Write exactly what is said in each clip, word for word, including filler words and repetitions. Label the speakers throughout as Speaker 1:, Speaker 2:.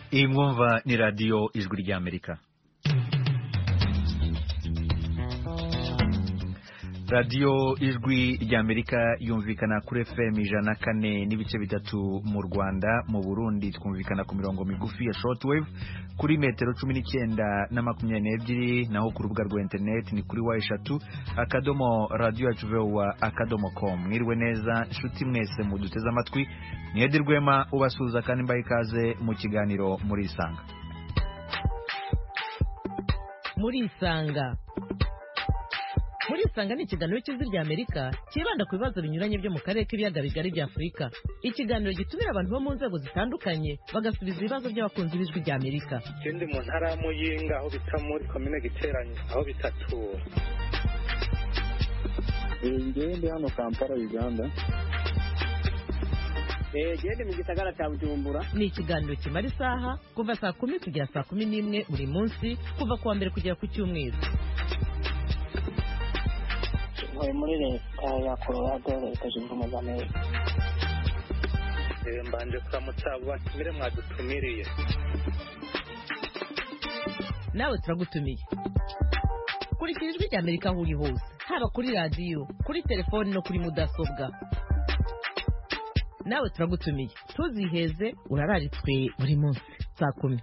Speaker 1: Iyi mwumva ni radiyo ijwi ry'Amerika. radiyo ijwi ry'Amerika yumvikana kuri F M ijana na kane n'ibice bitatu mu Rwanda, mu Burundi twumvikana ku mirongo migufi ya shortwave kuri metero cumi n'icyenda na makumyabiri n'ebyiri, naho ku rubuga rwa internet ni kuri wa eshatu akadomo radio yacu voa akadomo com. Mwiriwe neza nshuti mwese muduteze amatwi, ni Edi Rwema ubasuhuza kandi mbaye ikaze mu kiganiro muri Isanga.
Speaker 2: Muri Isanga Muri Isanga ni ikiganiro cy'ijwi ry'Amerika kibanda ku bibazo binyuranye byo mu karere k'ibiyaga bigari bya Afurika. Ikiganiro gitumira abantu bo mu nzego zitandukanye bagasubiza ibibazo by'abakunzi b'ijwi ry'Amerika.
Speaker 3: Ikindi mu ntara ya Muyinga aho bita muri komine Giteranye aho bitatura.
Speaker 4: Ngende hano Kampala Uganda.
Speaker 5: Eh gende mu gisagara cya Bujumbura.
Speaker 2: Ni ikiganiro kimara isaha kuva saa kumi kugera saa kumi n'imwe buri munsi kuva kuwa mbere kugera ku cyumweru.
Speaker 5: Muri leta ya Colorado leta zunze ubumwe za Amerika.
Speaker 3: Mbanje kuramutsa batumire mwadutumiriye.
Speaker 2: Nawe turagutumiye. Kurikira ijwi ry'Amerika aho uri hose, haba kuri radiyo, kuri telefoni no kuri mudasobwa. Nawe turagutumiye, tuziheze urararitswe buri munsi saa kumi.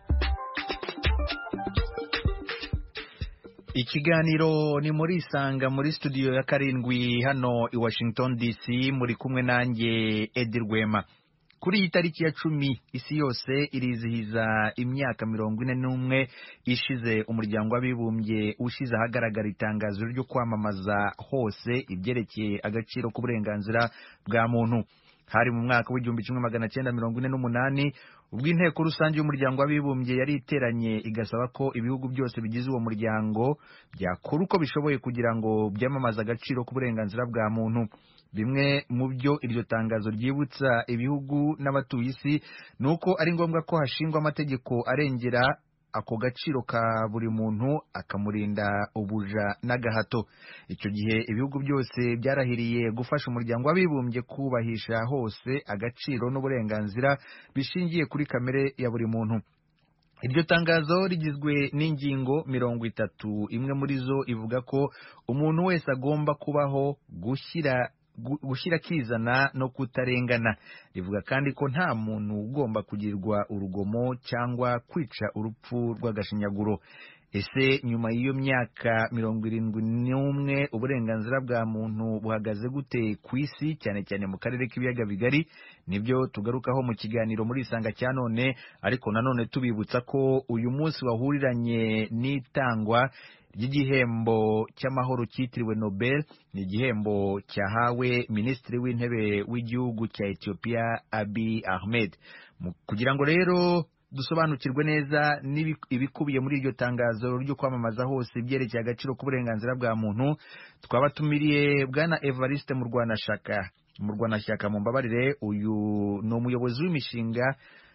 Speaker 1: Ikiganiro ni muri Isanga muri studio ya karindwi hano i Washington D C, muri kumwe nanjye Edi Rwema. Kuri iyi tariki ya cumi isi yose irizihiza imyaka mirongo ine n'umwe ishize umuryango w'abibumbye ushize ahagaragara itangazo ryo kwamamaza hose ibyerekeye agaciro k'uburenganzira bwa muntu. Hari mu mwaka w'igihumbi kimwe magana cyenda mirongo ine n'umunani ubwo inteko rusange y'umuryango w'abibumbye yari iteranye igasaba ko ibihugu byose bigize uwo muryango byakora uko bishoboye kugira ngo byamamaze agaciro k'uburenganzira bwa muntu. Bimwe mu byo iryo tangazo ryibutsa ibihugu n'abatuye isi ni uko ari ngombwa ko hashingwa amategeko arengera ako gaciro ka buri muntu akamurinda ubuja n'agahato. Icyo gihe ibihugu byose byarahiriye gufasha umuryango w'abibumbye kubahisha hose agaciro n'uburenganzira bishingiye kuri kamere ya buri muntu. Iryo tangazo rigizwe n'ingingo mirongo itatu, imwe muri zo ivuga ko umuntu wese agomba kubaho gushyira gushyira kizana no kutarengana. Rivuga kandi ko nta muntu ugomba kugirirwa urugomo cyangwa kwica urupfu rw'agashinyaguro. Ese nyuma y'iyo myaka mirongo irindwi n'umwe uburenganzira bwa muntu buhagaze gute ku isi, cyane cyane mu karere k'ibiyaga bigari? Nibyo tugarukaho mu kiganiro muri Isanga cya none, ariko nanone tubibutsa ko uyu munsi wahuriranye n'itangwa ry'igihembo cy'amahoro cyitiriwe Nobel. Ni igihembo cyahawe Minisitiri w'Intebe w'igihugu cya Ethiopia Abiy Ahmed. Kugira ngo rero dusobanukirwe neza ibikubiye muri iryo tangazo ryo kwamamaza hose ibyerekeye agaciro k'uburenganzira bwa muntu, twabatumiriye Bwana Evariste Murwanashyaka. Murwanashyaka mu mbabarire, uyu ni umuyobozi w'imishinga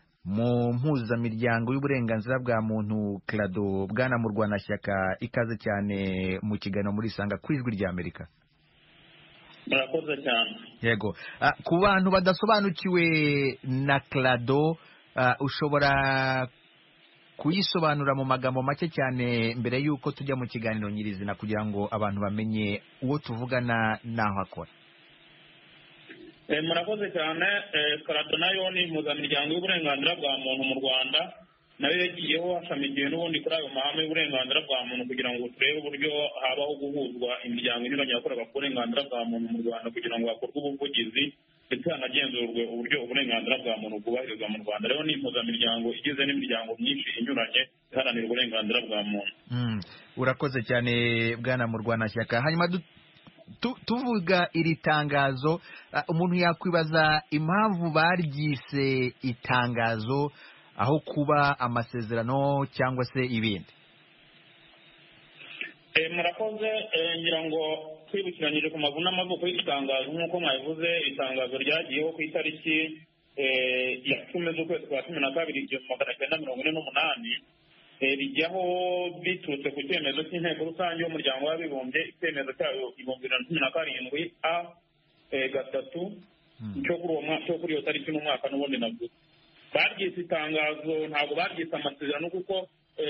Speaker 1: mu mpuzamiryango y'uburenganzira bwa muntu CRADO. Bwana Murwanashyaka, ikaze cyane mu kiganiro muri Isanga ku ijwi ry'Amerika.
Speaker 6: Murakoze cyane.
Speaker 1: Yego, uh, ku bantu badasobanukiwe na CRADO, uh, ushobora kuyisobanura mu magambo make cyane mbere y'uko tujya mu kiganiro nyirizina kugira ngo abantu bamenye uwo tuvugana n'aho akora?
Speaker 6: Murakoze cyane. CRADO nayo ni impuzamiryango y'uburenganzira bwa muntu mu Rwanda, nayo yagiyeho hashamikiwe n'ubundi kuri ayo mahame y'uburenganzira bwa muntu kugira ngo turebe uburyo habaho guhuzwa imiryango inyuranye yakoraga ku burenganzira bwa muntu mu Rwanda kugira ngo hakorwe ubuvugizi ndetse hanagenzurwe uburyo uburenganzira bwa muntu bwubahirizwa mu Rwanda. Rero ni impuzamiryango igizwe n'imiryango myinshi inyuranye iharanira uburenganzira bwa muntu.
Speaker 1: Mm. Urakoze cyane Bwana Murwanashyaka. Hanyuma Tu, tuvuga iri tangazo, uh, umuntu yakwibaza impamvu baryise itangazo aho kuba amasezerano cyangwa se ibindi.
Speaker 6: E, murakoze. E, ngira ngo twibukiranyije ku maguna y'amavuko y'itangazo nk'uko mwabivuze, itangazo ryagiyeho ku itariki e, ya cumi z'ukwezi kwa cumi na kabiri igihumbi magana cyenda mirongo ine n'umunani. Rijyaho biturutse ku cyemezo cy'inteko rusange y'umuryango w'abibumbye, icyemezo cyayo ibihumbi bibiri na cumi na karindwi a gatatu cyo kuri iyo tariki n'umwaka n'ubundi navuze. baryise itangazo ntabwo baryise amasezerano kuko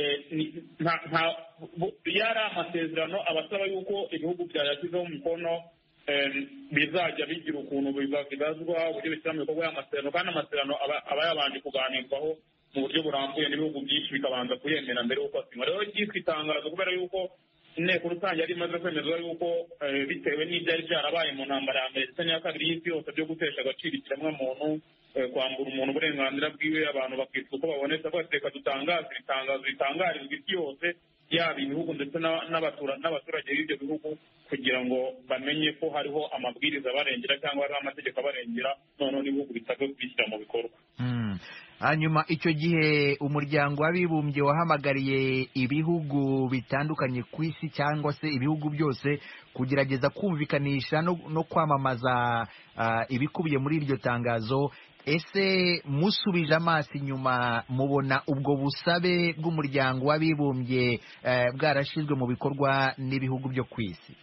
Speaker 6: yari amasezerano abasaba yuko ibihugu byayashyizeho umukono bizajya bigira ukuntu bibazwa uburyo bishyira mu bikorwa y'amasezerano kandi amasezerano aba yabanje kuganirwaho mu buryo burambuye n'ibihugu byinshi bikabanza kuyemera mbere y'uko asinywa. rero ryitwa itangazo kubera yuko inteko rusange yari imaze kwemezwa yuko bitewe n'ibyari byarabaye mu ntambara ya mbere ndetse n'iya kabiri y'isi yose byo gutesha agaciro ikiremwamuntu, kwambura umuntu uburenganzira bwiwe, abantu bakitwa uko babonetse, reka dutangaze itangazo ritangarizwa isi yose yaba ibihugu ndetse n'abaturage b'ibyo bihugu kugira ngo bamenye ko hariho amabwiriza abarengera cyangwa hariho amategeko abarengera, noneho n'ibihugu bisabwe kubishyira mu bikorwa.
Speaker 1: hanyuma icyo gihe umuryango w'abibumbye wahamagariye ibihugu bitandukanye ku isi cyangwa se ibihugu byose kugerageza kumvikanisha no, no kwamamaza uh, ibikubiye muri iryo tangazo. Ese musubije amaso inyuma mubona ubwo busabe bw'umuryango w'abibumbye uh, bwarashyizwe mu bikorwa n'ibihugu byo ku isi?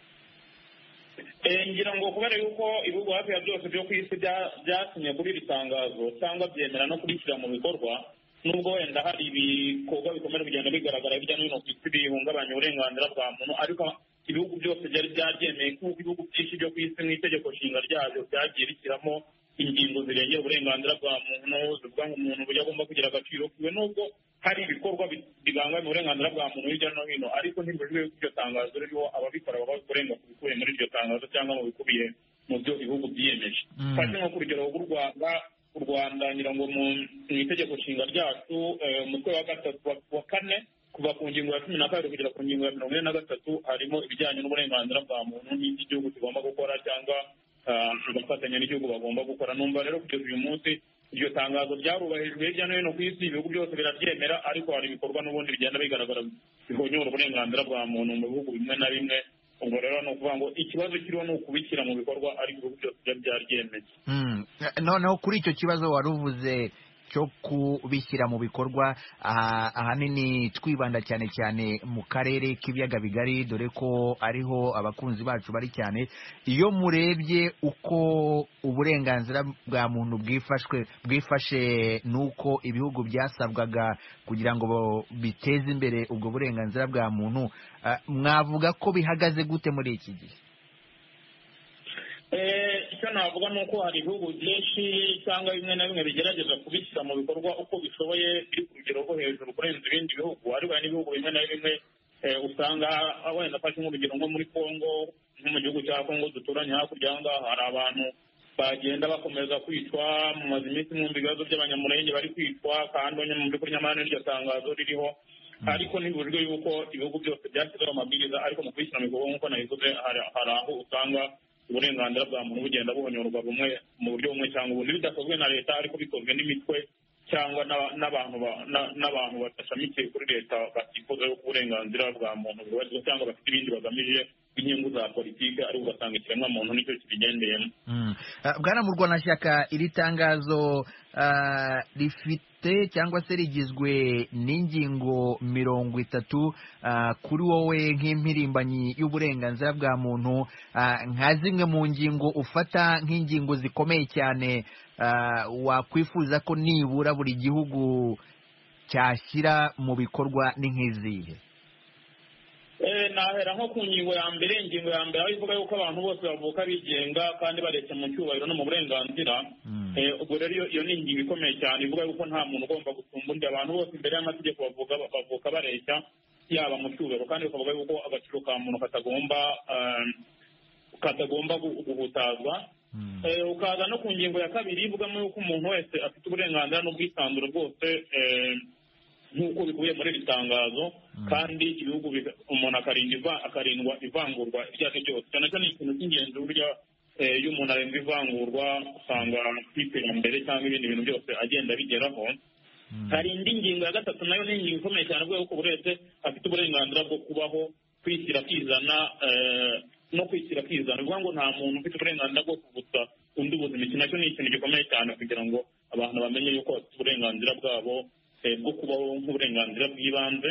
Speaker 6: ngira ngo kubera yuko ibihugu hafi ya byose byo ku isi byasinye kuri iri tangazo cyangwa byemera no kurishyira mu bikorwa, nubwo wenda hari ibikorwa bikomeye kugenda bigaragara hirya no hino ku isi bihungabanya uburenganzira bwa muntu, ariko ibihugu byose byari byabyemeye kuko ibihugu byinshi byo ku isi mu itegeko nshinga ryabyo byagiye rishyiramo ingingo zirengera uburenganzira bwa muntu zivuga ngo umuntu uburyo agomba kugira agaciro kiwe, nubwo hari ibikorwa bibangamira uburenganzira bwa muntu hirya no hino, ariko ntibujwe yuko iryo tangazo ririho ababikora baba kurenga ku bikubiye muri iryo tangazo cyangwa mu bikubiye mu byo ibihugu byiyemeje. fashe nko ku rugero rw'u Rwanda u Rwanda ngira ngo mu itegeko nshinga ryacu umutwe wa gatatu wa kane kuva ku ngingo ya cumi na kabiri kugera ku ngingo ya mirongo ine na gatatu harimo ibijyanye n'uburenganzira bwa muntu n'ibyo igihugu kigomba gukora cyangwa agafatanya n'igihugu bagomba gukora. Numva rero kugeza uyu munsi iryo tangazo ryarubahirijwe hirya no hino ku isi, ibihugu byose birabyemera, ariko hari ibikorwa n'ubundi bigenda bigaragara bihonyora uburenganzira bwa muntu mu bihugu bimwe na bimwe. ubwo rero ni ukuvuga ngo ikibazo kiriho ni ukubishyira mu bikorwa, ariko ibihugu byose byari byaryemeye.
Speaker 1: noneho kuri icyo kibazo wari uvuze cyo kubishyira mu bikorwa, ahanini twibanda cyane cyane mu karere k'ibiyaga bigari, dore ko ariho abakunzi bacu bari cyane. Iyo murebye uko uburenganzira bwa muntu bwifashwe bwifashe n'uko ibihugu byasabwaga kugira ngo biteze imbere ubwo burenganzira bwa muntu, mwavuga ko bihagaze gute muri iki gihe?
Speaker 6: icyo navuga ni uko hari ibihugu byinshi cyangwa bimwe na bimwe bigerageza kubishyira mu bikorwa uko bishoboye, biri ku rugero rwo hejuru kurenza ibindi bihugu, ariko hari n'ibihugu bimwe na bimwe usanga wenda afashe nk'urugero nko muri Kongo, nko mu gihugu cya Kongo duturanye hakurya aha ngaha, hari abantu bagenda bakomeza kwicwa, mumaze iminsi mwumva ibibazo by'abanyamurenge bari kwicwa, kandi mu by'ukuri nyamara n'iryo tangazo ririho, ariko ntibujwe yuko ibihugu byose byashyizeho amabwiriza, ariko mu kubishyira mu bikorwa nk'uko nabivuze hari aho usanga uburenganzira bwa muntu bugenda buhonyorwa bumwe mu buryo bumwe cyangwa ubundi, bidakozwe na leta ariko bikozwe n'imitwe cyangwa n'abantu n'abantu badashamikiye kuri leta batifuza yuko uburenganzira bwa muntu bubahirizwa cyangwa bafite ibindi bagamije inyungu za politiki, ariko ugasanga ikiremwa muntu nicyo kibigendeyemo.
Speaker 1: Bwana Murwanashyaka, iri tangazo rifite cyangwa se rigizwe n'ingingo mirongo itatu, kuri wowe nk'impirimbanyi y'uburenganzira bwa muntu, nka zimwe mu ngingo ufata nk'ingingo zikomeye cyane wakwifuza ko nibura buri gihugu cyashyira mu bikorwa ni nk'izihe?
Speaker 6: nahera nko ku ngingo ya mbere. ingingo ya mbere aho ivuga yuko abantu bose bavuka bigenga kandi baretse mu cyubahiro no mu burenganzira. ubwo rero iyo ni ingingo ikomeye cyane ivuga yuko nta muntu ugomba gusumba undi, abantu bose imbere y'amategeko bavuka bareshya yaba mu cyubahiro, kandi bakavuga yuko agaciro ka muntu katagomba katagomba guhutazwa. ukaza no ku ngingo ya kabiri ivugamo yuko umuntu wese afite uburenganzira n'ubwisanzure bwose nk'uko bikubiye muri iri tangazo, kandi ibihugu umuntu akarindwa ivangurwa iryo ari ryo ryose. cyane cyane ikintu cy'ingenzi burya iyo umuntu arenga ivangurwa usanga ku iterambere cyangwa ibindi bintu byose agenda bigeraho. hari indi ngingo ya gatatu nayo ni ingingo ikomeye cyane avuga yuko buri wese afite uburenganzira bwo kubaho, kwishyira akizana no kwishyira akizana, bivuga ngo nta muntu ufite uburenganzira bwo kuvutsa undi ubuzima. iki nacyo ni ikintu gikomeye cyane kugira ngo abantu bamenye yuko bafite uburenganzira bwabo bwo kubaho nk'uburenganzira bw'ibanze.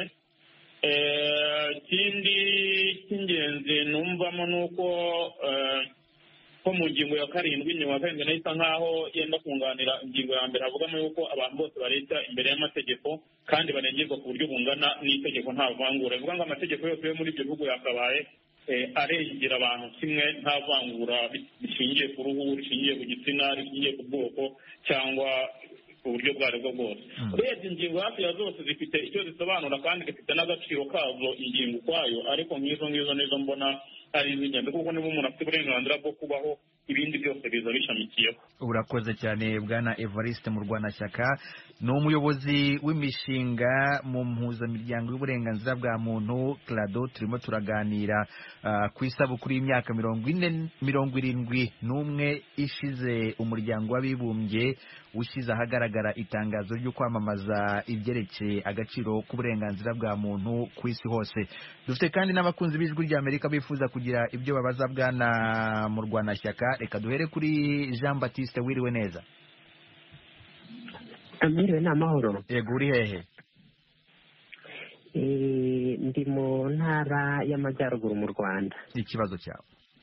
Speaker 6: ikindi cy'ingenzi numvamo ni uko ko mu ngingo ya karindwi ingingo ya karindwi nayo isa nk'aho yenda kunganira ingingo ya mbere havugamo yuko abantu bose bareshya imbere y'amategeko kandi barengerwa ku buryo bungana n'itegeko nta vangura bivuga ngo amategeko yose yo muri ibyo bihugu yakabaye arengera abantu kimwe nta vangura rishingiye ku ruhu rishingiye ku gitsina rishingiye ku bwoko cyangwa uburyo bwo aribwo bwose urebye ingingo hafi ya zose zifite icyo zisobanura kandi zifite n'agaciro kazo ingingo ukwayo ariko nk'izo ngizo nizo mbona ari iz'ingenzi kuko niba umuntu afite uburenganzira bwo kubaho ibindi byose biza bishamikiyeho.
Speaker 1: Urakoze cyane Bwana Evariste Murwanashyaka, ni umuyobozi w'imishinga mu mpuzamiryango y'uburenganzira bwa muntu Clado. Turimo turaganira uh, ku isabukuru y'imyaka mirongo ine mirongo irindwi n'umwe ishize umuryango w'abibumbye ushyize ahagaragara itangazo ryo kwamamaza ibyerekeye agaciro k'uburenganzira bwa muntu ku isi hose. Dufite kandi n'abakunzi b'ijwi ry'Amerika bifuza kugira ibyo babaza Bwana Murwanashyaka. Reka duhere kuri Jean Baptiste. Wiriwe neza?
Speaker 7: Amiriwe ni amahoro.
Speaker 1: Yego, uri hehe?
Speaker 7: Ndi mu ntara y'amajyaruguru mu Rwanda.
Speaker 1: Ikibazo cyawe?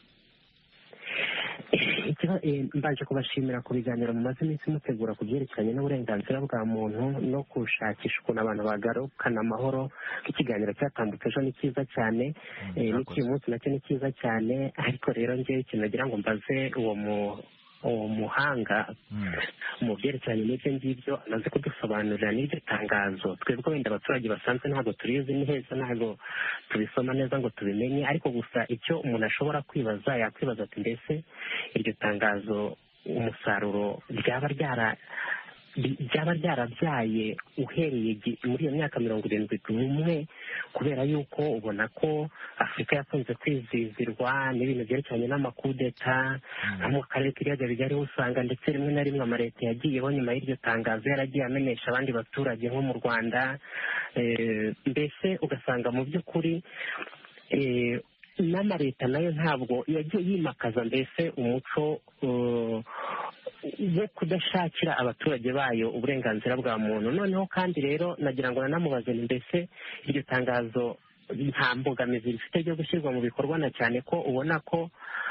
Speaker 7: Mbaje kubashimira ku biganiro mumaze iminsi mutegura ku byerekeranye n'uburenganzira bwa muntu no gushakisha ukuntu abantu bagarukana amahoro. Ikiganiro cyatambutse ejo ni cyiza cyane, n'iki munsi nacyo ni cyiza cyane, ariko rero njyewe ikintu nagira ngo mbaze uwo mu uwo muhanga mu byerekeranye n'ibyo ngibyo amaze kudusobanurira n'iryo tangazo. Twebwe wenda abaturage basanzwe ntabwo turizi neza, ntabwo tubisoma neza ngo tubimenye, ariko gusa icyo umuntu ashobora kwibaza yakwibaza ati mbese iryo tangazo umusaruro ryaba ryara byaba ryarabyaye uhereye muri iyo myaka mirongo irindwi n'umwe, kubera yuko ubona ko Afurika yakunze kwizizirwa n'ibintu byerekeranye n'amakudeta nko mu karere k'ibiyaga bigari, usanga ndetse rimwe na rimwe amaleta yagiyeho nyuma y'iryo tangazo yaragiye amenesha abandi baturage nko mu Rwanda. Mbese ugasanga mu by'ukuri n'amaleta nayo ntabwo yagiye yimakaza mbese umuco wo kudashakira abaturage bayo uburenganzira bwa muntu. Noneho kandi rero nagira ngo nanamubaze mbese iryo tangazo nta mbogamizi rifite ryo gushyirwa mu bikorwa, na cyane ko ubona ko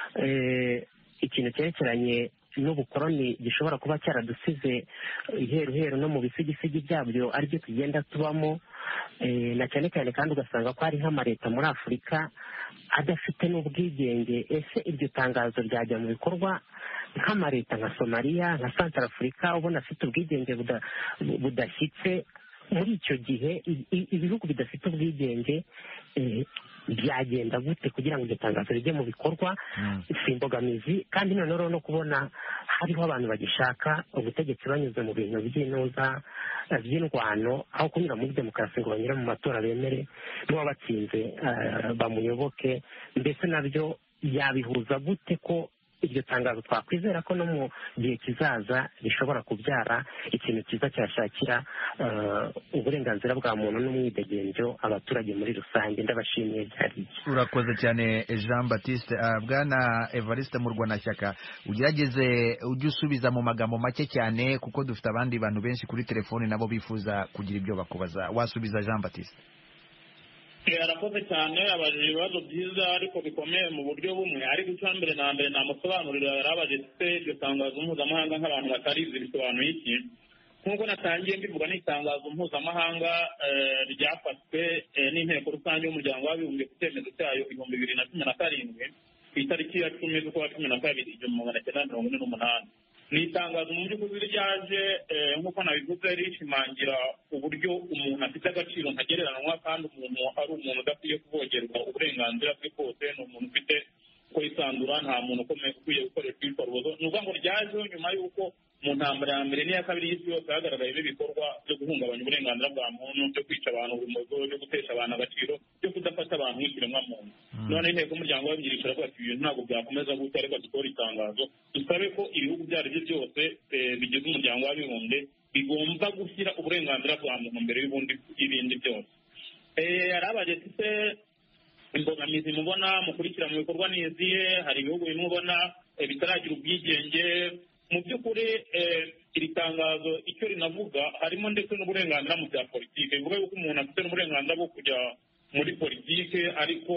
Speaker 7: ikintu cyerekeranye n'ubukoroni gishobora kuba cyaradusize iheruheru no mu bisigisigi byabyo aribyo tugenda tubamo, na cyane cyane kandi ugasanga ko hari nk'amaleta muri Afurika adafite n'ubwigenge. Ese iryo tangazo ryajya mu bikorwa nk'amaleta nka Somalia, nka Central Africa ubona afite ubwigenge budashyitse? Muri icyo gihe ibihugu bidafite ubwigenge byagenda gute kugira ngo iryo tangazo rijye mu bikorwa? Si imbogamizi kandi noneho no kubona hariho abantu bagishaka ubutegetsi banyuze mu bintu by'inoza by'indwano, aho kunyura muri demokarasi ngo banyure mu matora bemere n'uwabatsinze bamuyoboke. Mbese nabyo yabihuza gute ko iryo tangazo twakwizera ko no mu gihe kizaza rishobora kubyara ikintu cyiza cyashakira uburenganzira bwa muntu n'umwidegenzo abaturage muri rusange? Ndabashimiye byari.
Speaker 1: Urakoze cyane Jean Baptiste. Bwana Evariste Murwanashyaka, ugerageze ujye usubiza mu magambo make cyane kuko dufite abandi bantu benshi kuri telefoni nabo bifuza kugira ibyo bakubaza. Wasubiza Jean Baptiste?
Speaker 6: Arakoze cyane, abajije ibibazo byiza ariko bikomeye mu buryo bumwe, ariko icya mbere na mbere namusobanurira yarabaje se iryo tangazo mpuzamahanga nk'abantu batarizi bisobanuye iki. Nk'uko natangiye mbivuga, ni itangazo mpuzamahanga ryafashwe n'inteko rusange y'umuryango w'abibumbye ku cyemezo cyayo ibihumbi bibiri na cumi na karindwi ku itariki ya cumi z'ukwa cumi na kabiri igihumbi magana cyenda mirongo ine n'umunani. Ni itangazo mu by'ukuri ryaje nk'uko nabivuze rishimangira uburyo umuntu afite agaciro ntagereranywa kandi umuntu ari umuntu udakwiye kuvogerwa uburenganzira bwe bwose, ni umuntu ufite kwisandura, nta muntu ukomeye ukwiye gukoreshwa ibikorwa. Ni ukuvuga ngo ryajeho nyuma y'uko mu ntambara ya mbere n'iya kabiri y'isi yose hagaragayemo ibikorwa byo guhungabanya uburenganzira bwa muntu, byo kwica abantu urumozo, byo gutesha abantu agaciro, byo kudafata abantu nk'ikiremwamuntu. None inteko y'umuryango w'abibumbye iravuga ati ibintu ntabwo byakomeza gutya, reka dukore itangazo dusabe ko ibihugu ibyo ari byo byose bigize umuryango w'abibumbye bigomba gushyira uburenganzira bwa muntu mbere y'ibindi byose. Yarabaje se imbogamizi mubona mukurikira mu bikorwa ni izihe? Hari ibihugu bimwe ubona bitaragira ubwigenge. Mu by'ukuri iri tangazo icyo rinavuga harimo ndetse n'uburenganzira mu bya politiki. Bivuga yuko umuntu afite n'uburenganzira bwo kujya muri politiki, ariko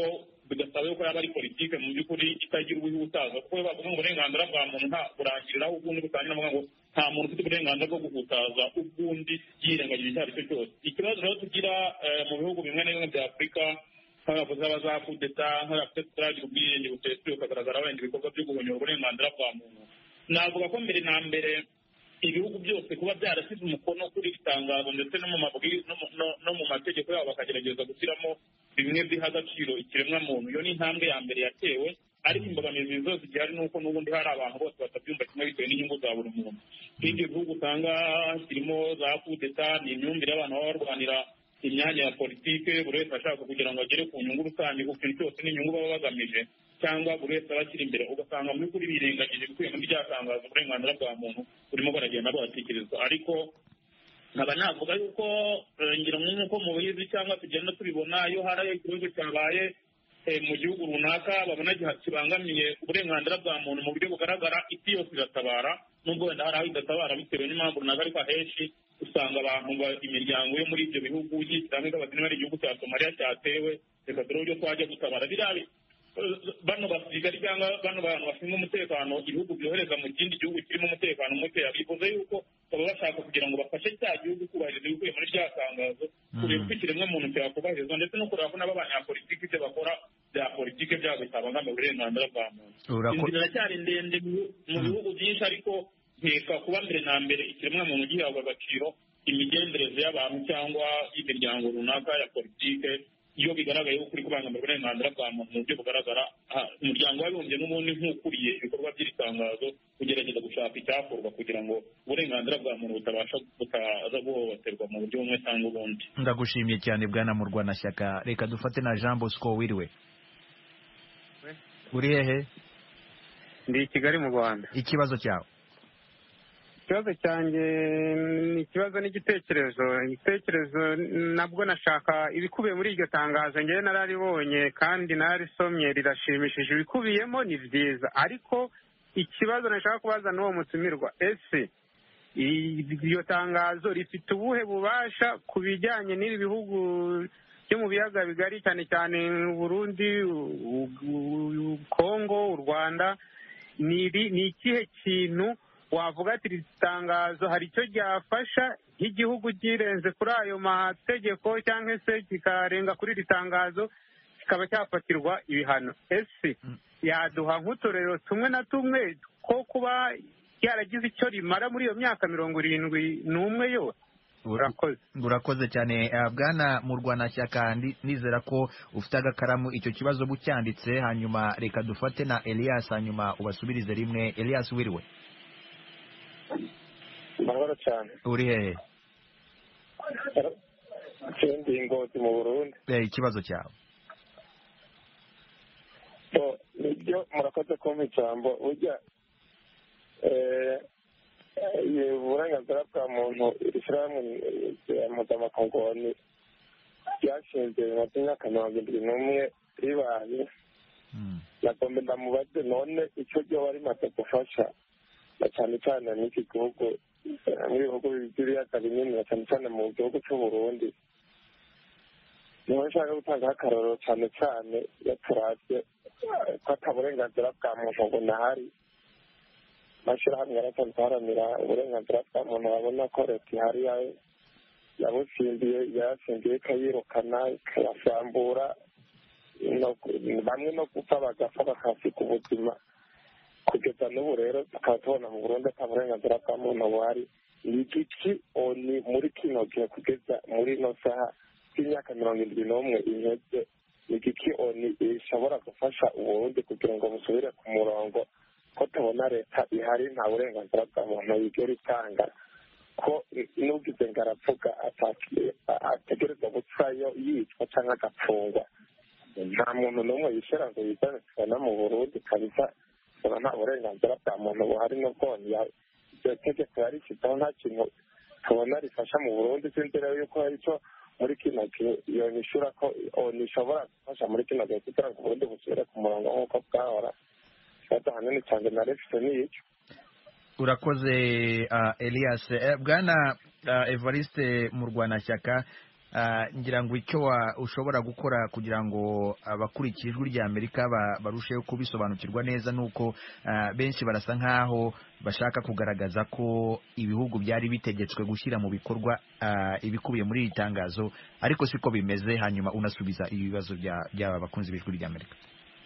Speaker 6: bigasaba yuko yaba ari politike mu by'ukuri itagira ubuhutaza, kuko iyo bavuga ngo uburenganzira bwa muntu nta burangiriraho ubwundi butangira ngo nta muntu ufite uburenganzira bwo guhutaza ubwundi yirengagije icyo ari cyo cyose. Ikibazo rero tugira mu bihugu bimwe na bimwe bya Afurika nk'abavuzi b'abazakudeta nk'abafite tutaragira ubwiyenge busesuye ukagaragara wenda ibikorwa byo guhonyora uburenganzira bwa muntu. Navuga ko mbere na mbere ibihugu byose kuba byarasize umukono kuri iri tangazo ndetse no mu mabwiriza no mu mategeko yabo bakagerageza gushyiramo bimwe biha agaciro ikiremwamuntu, iyo ni intambwe ya mbere yatewe, ariko imbogamizi zose zihari nuko n'ubundi hari abantu bose batabyumva kimwe bitewe n'inyungu za buri muntu. Nk'ibyo bihugu usanga kirimo za kudeta ni imyumvire y'abantu baba barwanira imyanya ya politike, buri wese ashaka kugira ngo agere ku nyungu rusange, ku kintu cyose n'inyungu baba bagamije, cyangwa buri wese aba akiri imbere, ugasanga muri kuri birengagije bikuye muri rya tangazo uburenganzira bwa muntu burimo baragenda babatekerezwa. Ariko nkaba navuga yuko ngira nk'uko mubizi cyangwa tugenda tubibona, iyo hari ikibazo cyabaye mu gihugu runaka babona kibangamiye uburenganzira bwa muntu mu buryo bugaragara, isi yose iratabara, nubwo wenda hari aho idatabara bitewe n'impamvu runaka, ariko ahenshi usanga abantu imiryango yo muri ibyo bihugu yishyirahamwe nk'abakene bari igihugu cya Somalia cyatewe, reka dore uburyo twajya gutabara biriya bano basirikari cyangwa bano bantu bashinzwe umutekano ibihugu byohereza mu kindi gihugu kirimo umutekano muke, bivuze yuko baba bashaka kugira ngo bafashe cya gihugu kubahiriza ibikubiye muri rya tangazo, kureba uko ikiremwamuntu cyakubahirizwa ndetse no kureba ko n'abanyapolitiki ibyo bakora bya politiki byabo bitabangamiye uburenganzira bwa muntu. Inzira iracyari ndende mu bihugu byinshi, ariko nkeka kuba mbere na mbere ikiremwamuntu gihabwa agaciro, imigendereze y'abantu cyangwa y'imiryango runaka ya politike, iyo bigaragaye ko kuri kubangamira uburenganzira bwa muntu mu buryo bugaragara, umuryango w'abibumbye n'ubundi nk'ukuriye ibikorwa by'iri tangazo kugerageza gushaka icyakorwa kugira ngo uburenganzira bwa muntu butabasha butaza guhohoterwa mu buryo bumwe cyangwa ubundi.
Speaker 1: Ndagushimiye cyane bwana Murwanashyaka. Reka dufate na Jean Bosco. Wiriwe, uri hehe?
Speaker 8: Ndi i Kigali mu Rwanda.
Speaker 1: Ikibazo cyawe?
Speaker 8: Ikibazo cyanjye ni ikibazo n'igitekerezo. Igitekerezo nabwo nashaka ibikubiye muri iryo tangazo, ngewe nararibonye kandi nararisomye, rirashimishije, ibikubiyemo ni byiza, ariko ikibazo nashaka kubaza n'uwo mutumirwa, ese iryo tangazo rifite ubuhe bubasha ku bijyanye n'ibi bihugu byo mu biyaga bigari, cyane cyane Burundi, Kongo, u Rwanda? Ni ikihe kintu wavuga ati iri tangazo hari icyo ryafasha nk'igihugu kirenze kuri ayo mategeko, cyangwa se kikarenga kuri iri tangazo kikaba cyafatirwa ibihano? Ese yaduha nk'uturero tumwe na tumwe ko kuba yaragize icyo rimara muri iyo myaka mirongo irindwi n'umwe yose? Urakoze.
Speaker 1: Urakoze cyane bwana Murwanashyaka. Nizera ko ufite agakaramu icyo kibazo bucyanditse, hanyuma reka dufate na Elias hanyuma ubasubirize rimwe. Elias, wiriwe?
Speaker 4: Mahoro cyane.
Speaker 1: Uri hehe?
Speaker 4: Ndi Ngozi mu Burundi.
Speaker 1: Eh, ikibazo cyawe?
Speaker 4: So nibyo, murakoze kumpa ijambo. Ujya eh uburenganzira bwa muntu ishyirahamwe mpuzamakungu ryashinze mu myaka mirongo irindwi n'umwe ribaye, nagomba ndamubaze none icyo ryo rimaze gufasha na cyane cyane n'iki gihugu, mu bihugu by'ibiyaga binini, na cyane cyane mu gihugu cy'u Burundi. Niho nshaka gutangaho akarorero cyane cyane iyo turavye ko ata burenganzira bwa muntu ngo nahari, amashyirahamwe yaratanze aharanira uburenganzira bwa muntu, babona ko leta ihari yabusimbiye yayasimbiye ikayirukana ikayasambura, bamwe no gupfa bagapfa bakahasiga ubuzima. Kugeza n'ubu rero tukaba tubona mu Burundi ata burenganzira bwa muntu buhari. Ni igiki oni muri kino gihe kugeza muri ino saha y'imyaka mirongo irindwi n'umwe iheze, ni igiki oni ishobora gufasha Uburundi kugira ngo busubire ku murongo, ko tubona leta ihari nta burenganzira bwa muntu yigera itanga, ko n'ugize ngo aravuga ategerezwa gupfayo yicwa cyangwa agapfungwa? Nta muntu n'umwe yishyira ngo yizane tubona mu Burundi kabisa, nta burenganzira bwa muntu buhari. N'ubwo iryo tegeko yarishyizeho nta kintu tubona rifasha mu Burundi. Sinzi rero yuko hari icyo muri kino gihe iyo nishura ko nishobora gufasha muri kino gihe kugira ngo Uburundi busubire ku murongo nk'uko bwahora. Ikibazo hanini cyane na refite ni icyo.
Speaker 1: Urakoze Elias. Bwana Evariste Murwanashyaka, ngira ngo icyo ushobora gukora kugira ngo abakurikiye ijwi rya Amerika barusheho kubisobanukirwa neza nuko benshi barasa nkaho bashaka kugaragaza ko ibihugu byari bitegetswe gushyira mu bikorwa ibikubiye muri iri tangazo ariko siko bimeze, hanyuma unasubiza ibibazo by'aba bakunzi b'ijwi rya Amerika.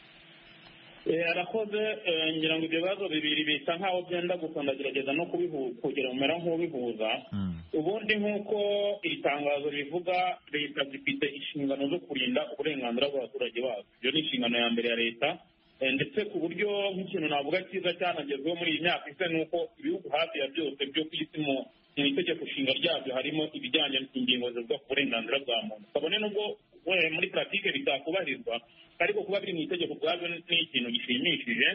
Speaker 6: arakoze ngira ngo ibyo bibazo bibiri bisa nkaho byenda gusa ndagerageza no kugira umera nk'ubihuza. Ubundi nk'uko iri tangazo rivuga, leta zifite inshingano zo kurinda uburenganzira bw'abaturage bazo. Iyo ni inshingano ya mbere ya leta, ndetse ku buryo nk'ikintu navuga cyiza cyanagezweho muri iyi myaka isa n'uko ibihugu hafi ya byose byo ku isi mu itegeko nshinga ryabyo harimo ibijyanye n'ingingo zivuga ku burenganzira bwa muntu. kabone n'ubwo muri puratike bitakubahirizwa, ariko kuba biri mu itegeko ubwabyo ni ikintu gishimishije.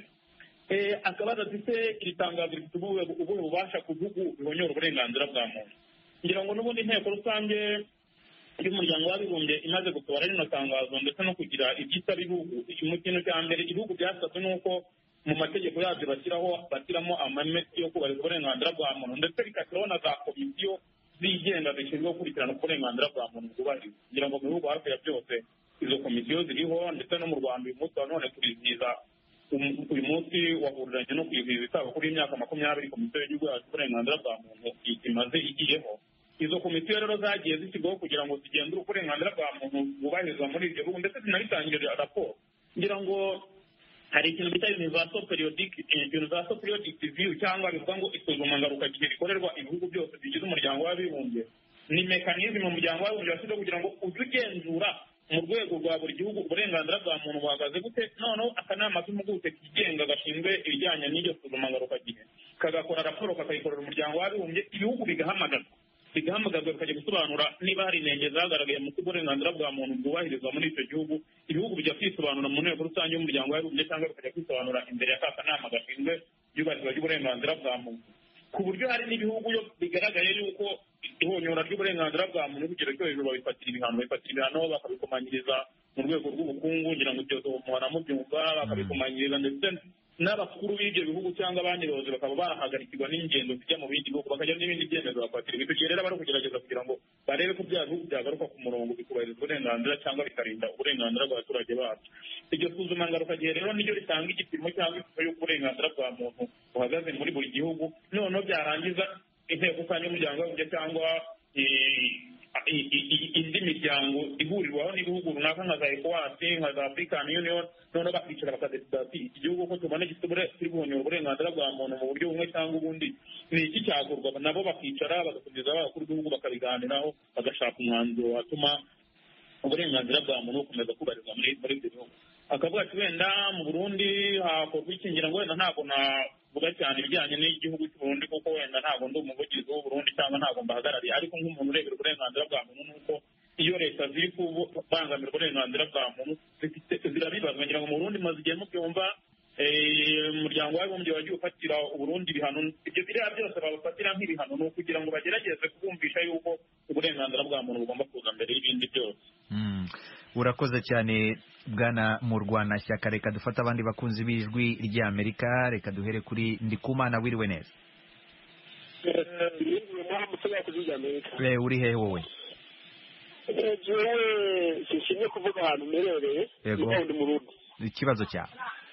Speaker 6: Akabaza afite iri tangazo rifite ubuhe bubasha ku bihugu bihonyora uburenganzira bwa muntu. Ngira ngo n'ubundi inteko rusange y'umuryango w'abibumbye imaze gutora rino tangazo ndetse no kugira ibyitsa bihugu, mu kintu cya mbere ibihugu byasabwe n'uko mu mategeko yabyo bashyiraho bashyiramo amame yo kubahiriza uburenganzira bwa muntu, ndetse bikashyiraho na za komisiyo zigenga zishinzwe gukurikirana uburenganzira bwa muntu bwubahirizwa. Ngira ngo mu bihugu hafi ya byose izo komisiyo ziriho, ndetse no mu Rwanda uyu munsi wa none turizihiza uyu munsi wahuriranye no kwizihiza isabukuru y'imyaka makumyabiri komisiyo y'igihugu yacu uburenganzira bwa muntu imaze igiyeho. Izo komisiyo rero zagiye zishyirwaho kugira ngo zigenzure uburenganzira bwa muntu bwubahirizwa muri ibyo bihugu, ndetse zinabitangire raporo. Ngira ngo hari ikintu bita universal periodic universal periodic review, cyangwa bivuga ngo isuzuma ngarukagihe rikorerwa ibihugu byose bigize umuryango w'abibumbye. Ni mekanizme mu muryango w'abibumbye washyizweho kugira ngo ujye ugenzura mu rwego rwa buri gihugu uburenganzira bwa muntu buhagaze gute. Noneho akanama k'impuguke kigenga gashinzwe ibijyanye n'iryo suzuma ngarukagihe kagakora raporo kakayikorera umuryango w'abibumbye, ibihugu bigahamagazwa bigahamagazwa bikajya gusobanura niba hari inenge zagaragaye mu uburenganzira bwa muntu bwubahirizwa muri icyo gihugu. Ibihugu bijya kwisobanura mu nteko rusange y'umuryango w'abibumbye cyangwa bikajya kwisobanura imbere ya ka kanama gashinzwe iyubahirizwa ry'uburenganzira bwa muntu, ku buryo hari n'ibihugu bigaragaye yuko ihonyora ry'uburenganzira bwa muntu kugera cyo hejuru babifatira ibihano babifatira ibihano bakabikomanyiriza mu rwego rw'ubukungu. Ngira ngo ibyo muhora mubyumva, bakabikomanyiriza, ndetse n'abakuru b'ibyo bihugu cyangwa abandi bayobozi bakaba bahagarikirwa n'ingendo zijya mu bindi bihugu, bakajya n'ibindi byemezo bafatira. Ibyo rero bari kugerageza kugira ngo barebe ko bya bihugu byagaruka ku murongo bikubahiriza uburenganzira cyangwa bikarinda uburenganzira bw'abaturage babyo. Iryo suzuma ngarukagihe rero niryo ritanga igipimo cyangwa ishusho y'uburenganzira bwa muntu buhagaze muri buri gihugu. Noneho byarangiza inteko rusange y'umuryango w'abibumbye cyangwa indi miryango ihurirwaho n'ibihugu runaka nka za ECOWAS, nka za African Union, noneho bakicara bakadesida ati iki gihugu ko tubona kiri guhonyora uburenganzira bwa muntu mu buryo bumwe cyangwa ubundi, ni iki cyakorwa? Nabo bakicara bagasubiza abakuru b'ibihugu bakabiganiraho bagashaka umwanzuro watuma uburenganzira bwa muntu bukomeza kubarizwa muri ibyo bihugu. Akavuga ati wenda mu Burundi hakorwa iki? Ngira ngo wenda ntabwo navuga cyane ibijyanye n'igihugu cy'u Burundi kuko wenda ntabwo ndi umuvugizi w'u Burundi cyangwa ntabwo mbahagarariye, ariko nk'umuntu urebera uburenganzira bwa muntu nuko iyo leta ziri kubangamira uburenganzira bwa muntu zirabibazwa. Ngira ngo mu Burundi maze igihe mubyumva umuryango w'abibumbye wagiye ufatira Uburundi ibihano. Ibyo biriya byose babafatira nk'ibihano ni ukugira ngo bagerageze kubumvisha yuko uburenganzira bwa muntu bugomba kuza mbere y'ibindi byose.
Speaker 1: Urakoze cyane Bwana Murwanashyaka. Reka dufate abandi bakunzi b'ijwi ry'Amerika. Reka duhere kuri Ndikumana. Wiriwe neza? Uri hehe wowe?
Speaker 9: Sinshimye kuvuga ahantu mperereye.
Speaker 1: Yego. Ikibazo cyawe?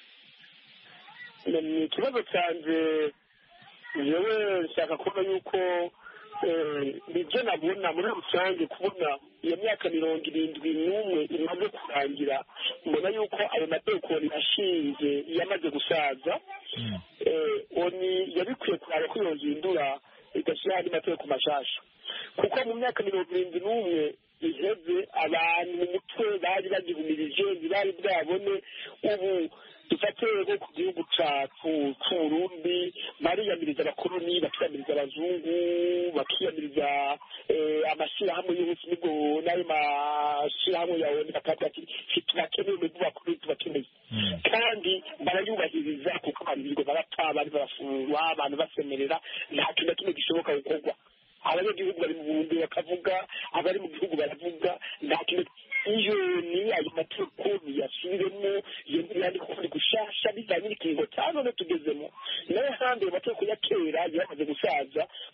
Speaker 9: Ni ikibazo cyanjye yewe nshaka kubona yuko nibyo nabona muri rusange, kubona iyo myaka mirongo irindwi n'umwe imaze kurangira, mbona yuko ayo mategeko yashinze yamaze gusaza. Oni yabikwiye kuraba ko yohindura igashyira andi mategeko mashasha, kuko mu myaka mirongo irindwi n'umwe iheze abantu mu mutwe bari bagihumirije ntibari bwabone. Ubu dufate rero ku gihugu cyacu cy'Uburundi bariyamiriza abakoloni, bakiyamiriza abazungu, bakiyamiriza amashyirahamwe y'ubusi nibwo n'ayo mashyirahamwe yawe bakavuga ati tubakeneye mu bakuru tubakeneye, kandi barayubahiriza kuko abantu birirwa barapfa, bari barafungwa, abantu basemerera, nta kintu na kimwe gishoboka gukorwa. Abanyagihugu bari mu Burundi bakavuga, abari mu gihugu baravuga, nta kintu. Iyo ni ayo mategeko yasubiremo yandi kundi gushasha bijyanye n'ikingo cya none tugezemo. Nayo handi ayo mategeko ya kera yamaze gusaza, murabona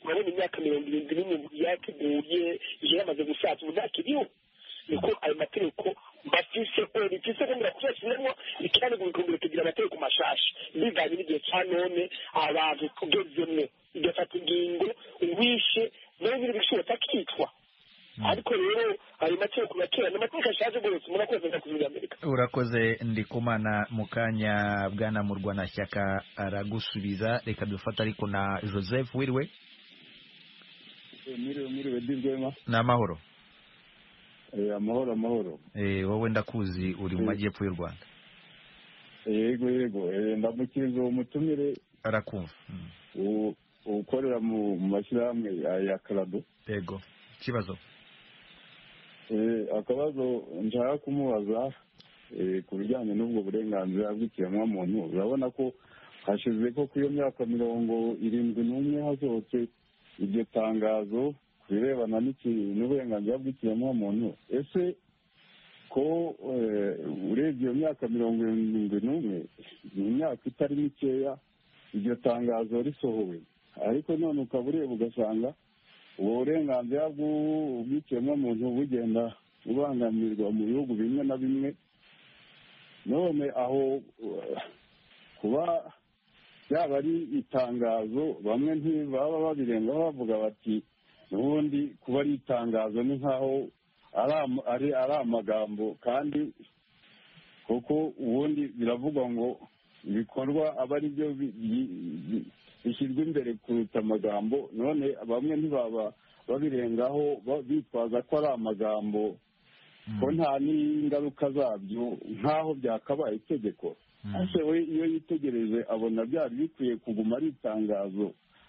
Speaker 9: y'imyaka mirongo irindwi n'umwe yateguye iyo yamaze gusaza ubu ntakiriho niko ayo mategeko bafise bifise kumbura kuyashyiramo ikandi gukumbura kugira amategeko mashasha bivanye n'igihe cya none abantu tugezemwo igafata ingingo uwishe nawe biri bishobora akitwa ariko rero ayo mategeko makera ni amategeko ashaje rwose umuntu akwezi kuzuza Amerika.
Speaker 1: Urakoze Ndikumana mu kanya bwana Murwanashyaka aragusubiza. Reka dufata ariko na Joseph. Wiriwe
Speaker 10: mwiriwe mwiriwe Dirwema.
Speaker 1: Ni amahoro.
Speaker 10: Eh, amahoro amahoro.
Speaker 1: Eh, wowe ndakuzi uri mu majyepfo y'u Rwanda.
Speaker 10: Yego yego, eh, ndamukiriza uwo mutumire
Speaker 1: arakumva.
Speaker 10: Mm. Ukorera mu mashyirahamwe ya Karado.
Speaker 1: Yego. Kibazo.
Speaker 10: Eh, akabazo nshaka kumubaza eh, ku bijyanye n'ubwo burenganzira bw'ikiremwamuntu. Urabona ko hashize ko ku iyo myaka mirongo irindwi n'umwe hasohotse iryo tangazo ku birebana n'uburenganzira bw'ikiremwamuntu. Ese ko urebye iyo myaka mirongo irindwi n'umwe ni imyaka itari mikeya iryo tangazo risohowe, ariko none ukaba ureba ugasanga ubu burenganzira bw'ikiremwamuntu bugenda bubangamirwa mu bihugu bimwe na bimwe. None aho kuba byaba ari itangazo bamwe ntibaba babirengaho bavuga bati n'ubundi kuba ari itangazo ni nk'aho ari amagambo, kandi kuko ubundi biravugwa ngo ibikorwa aba ari byo bishyirwa imbere kuruta amagambo. None bamwe ntibaba babirengaho bitwaza ko ari amagambo, ko nta n'ingaruka zabyo nk'aho byakabaye itegeko. ese we iyo yitegereje abona byari bikwiye kuguma ari itangazo,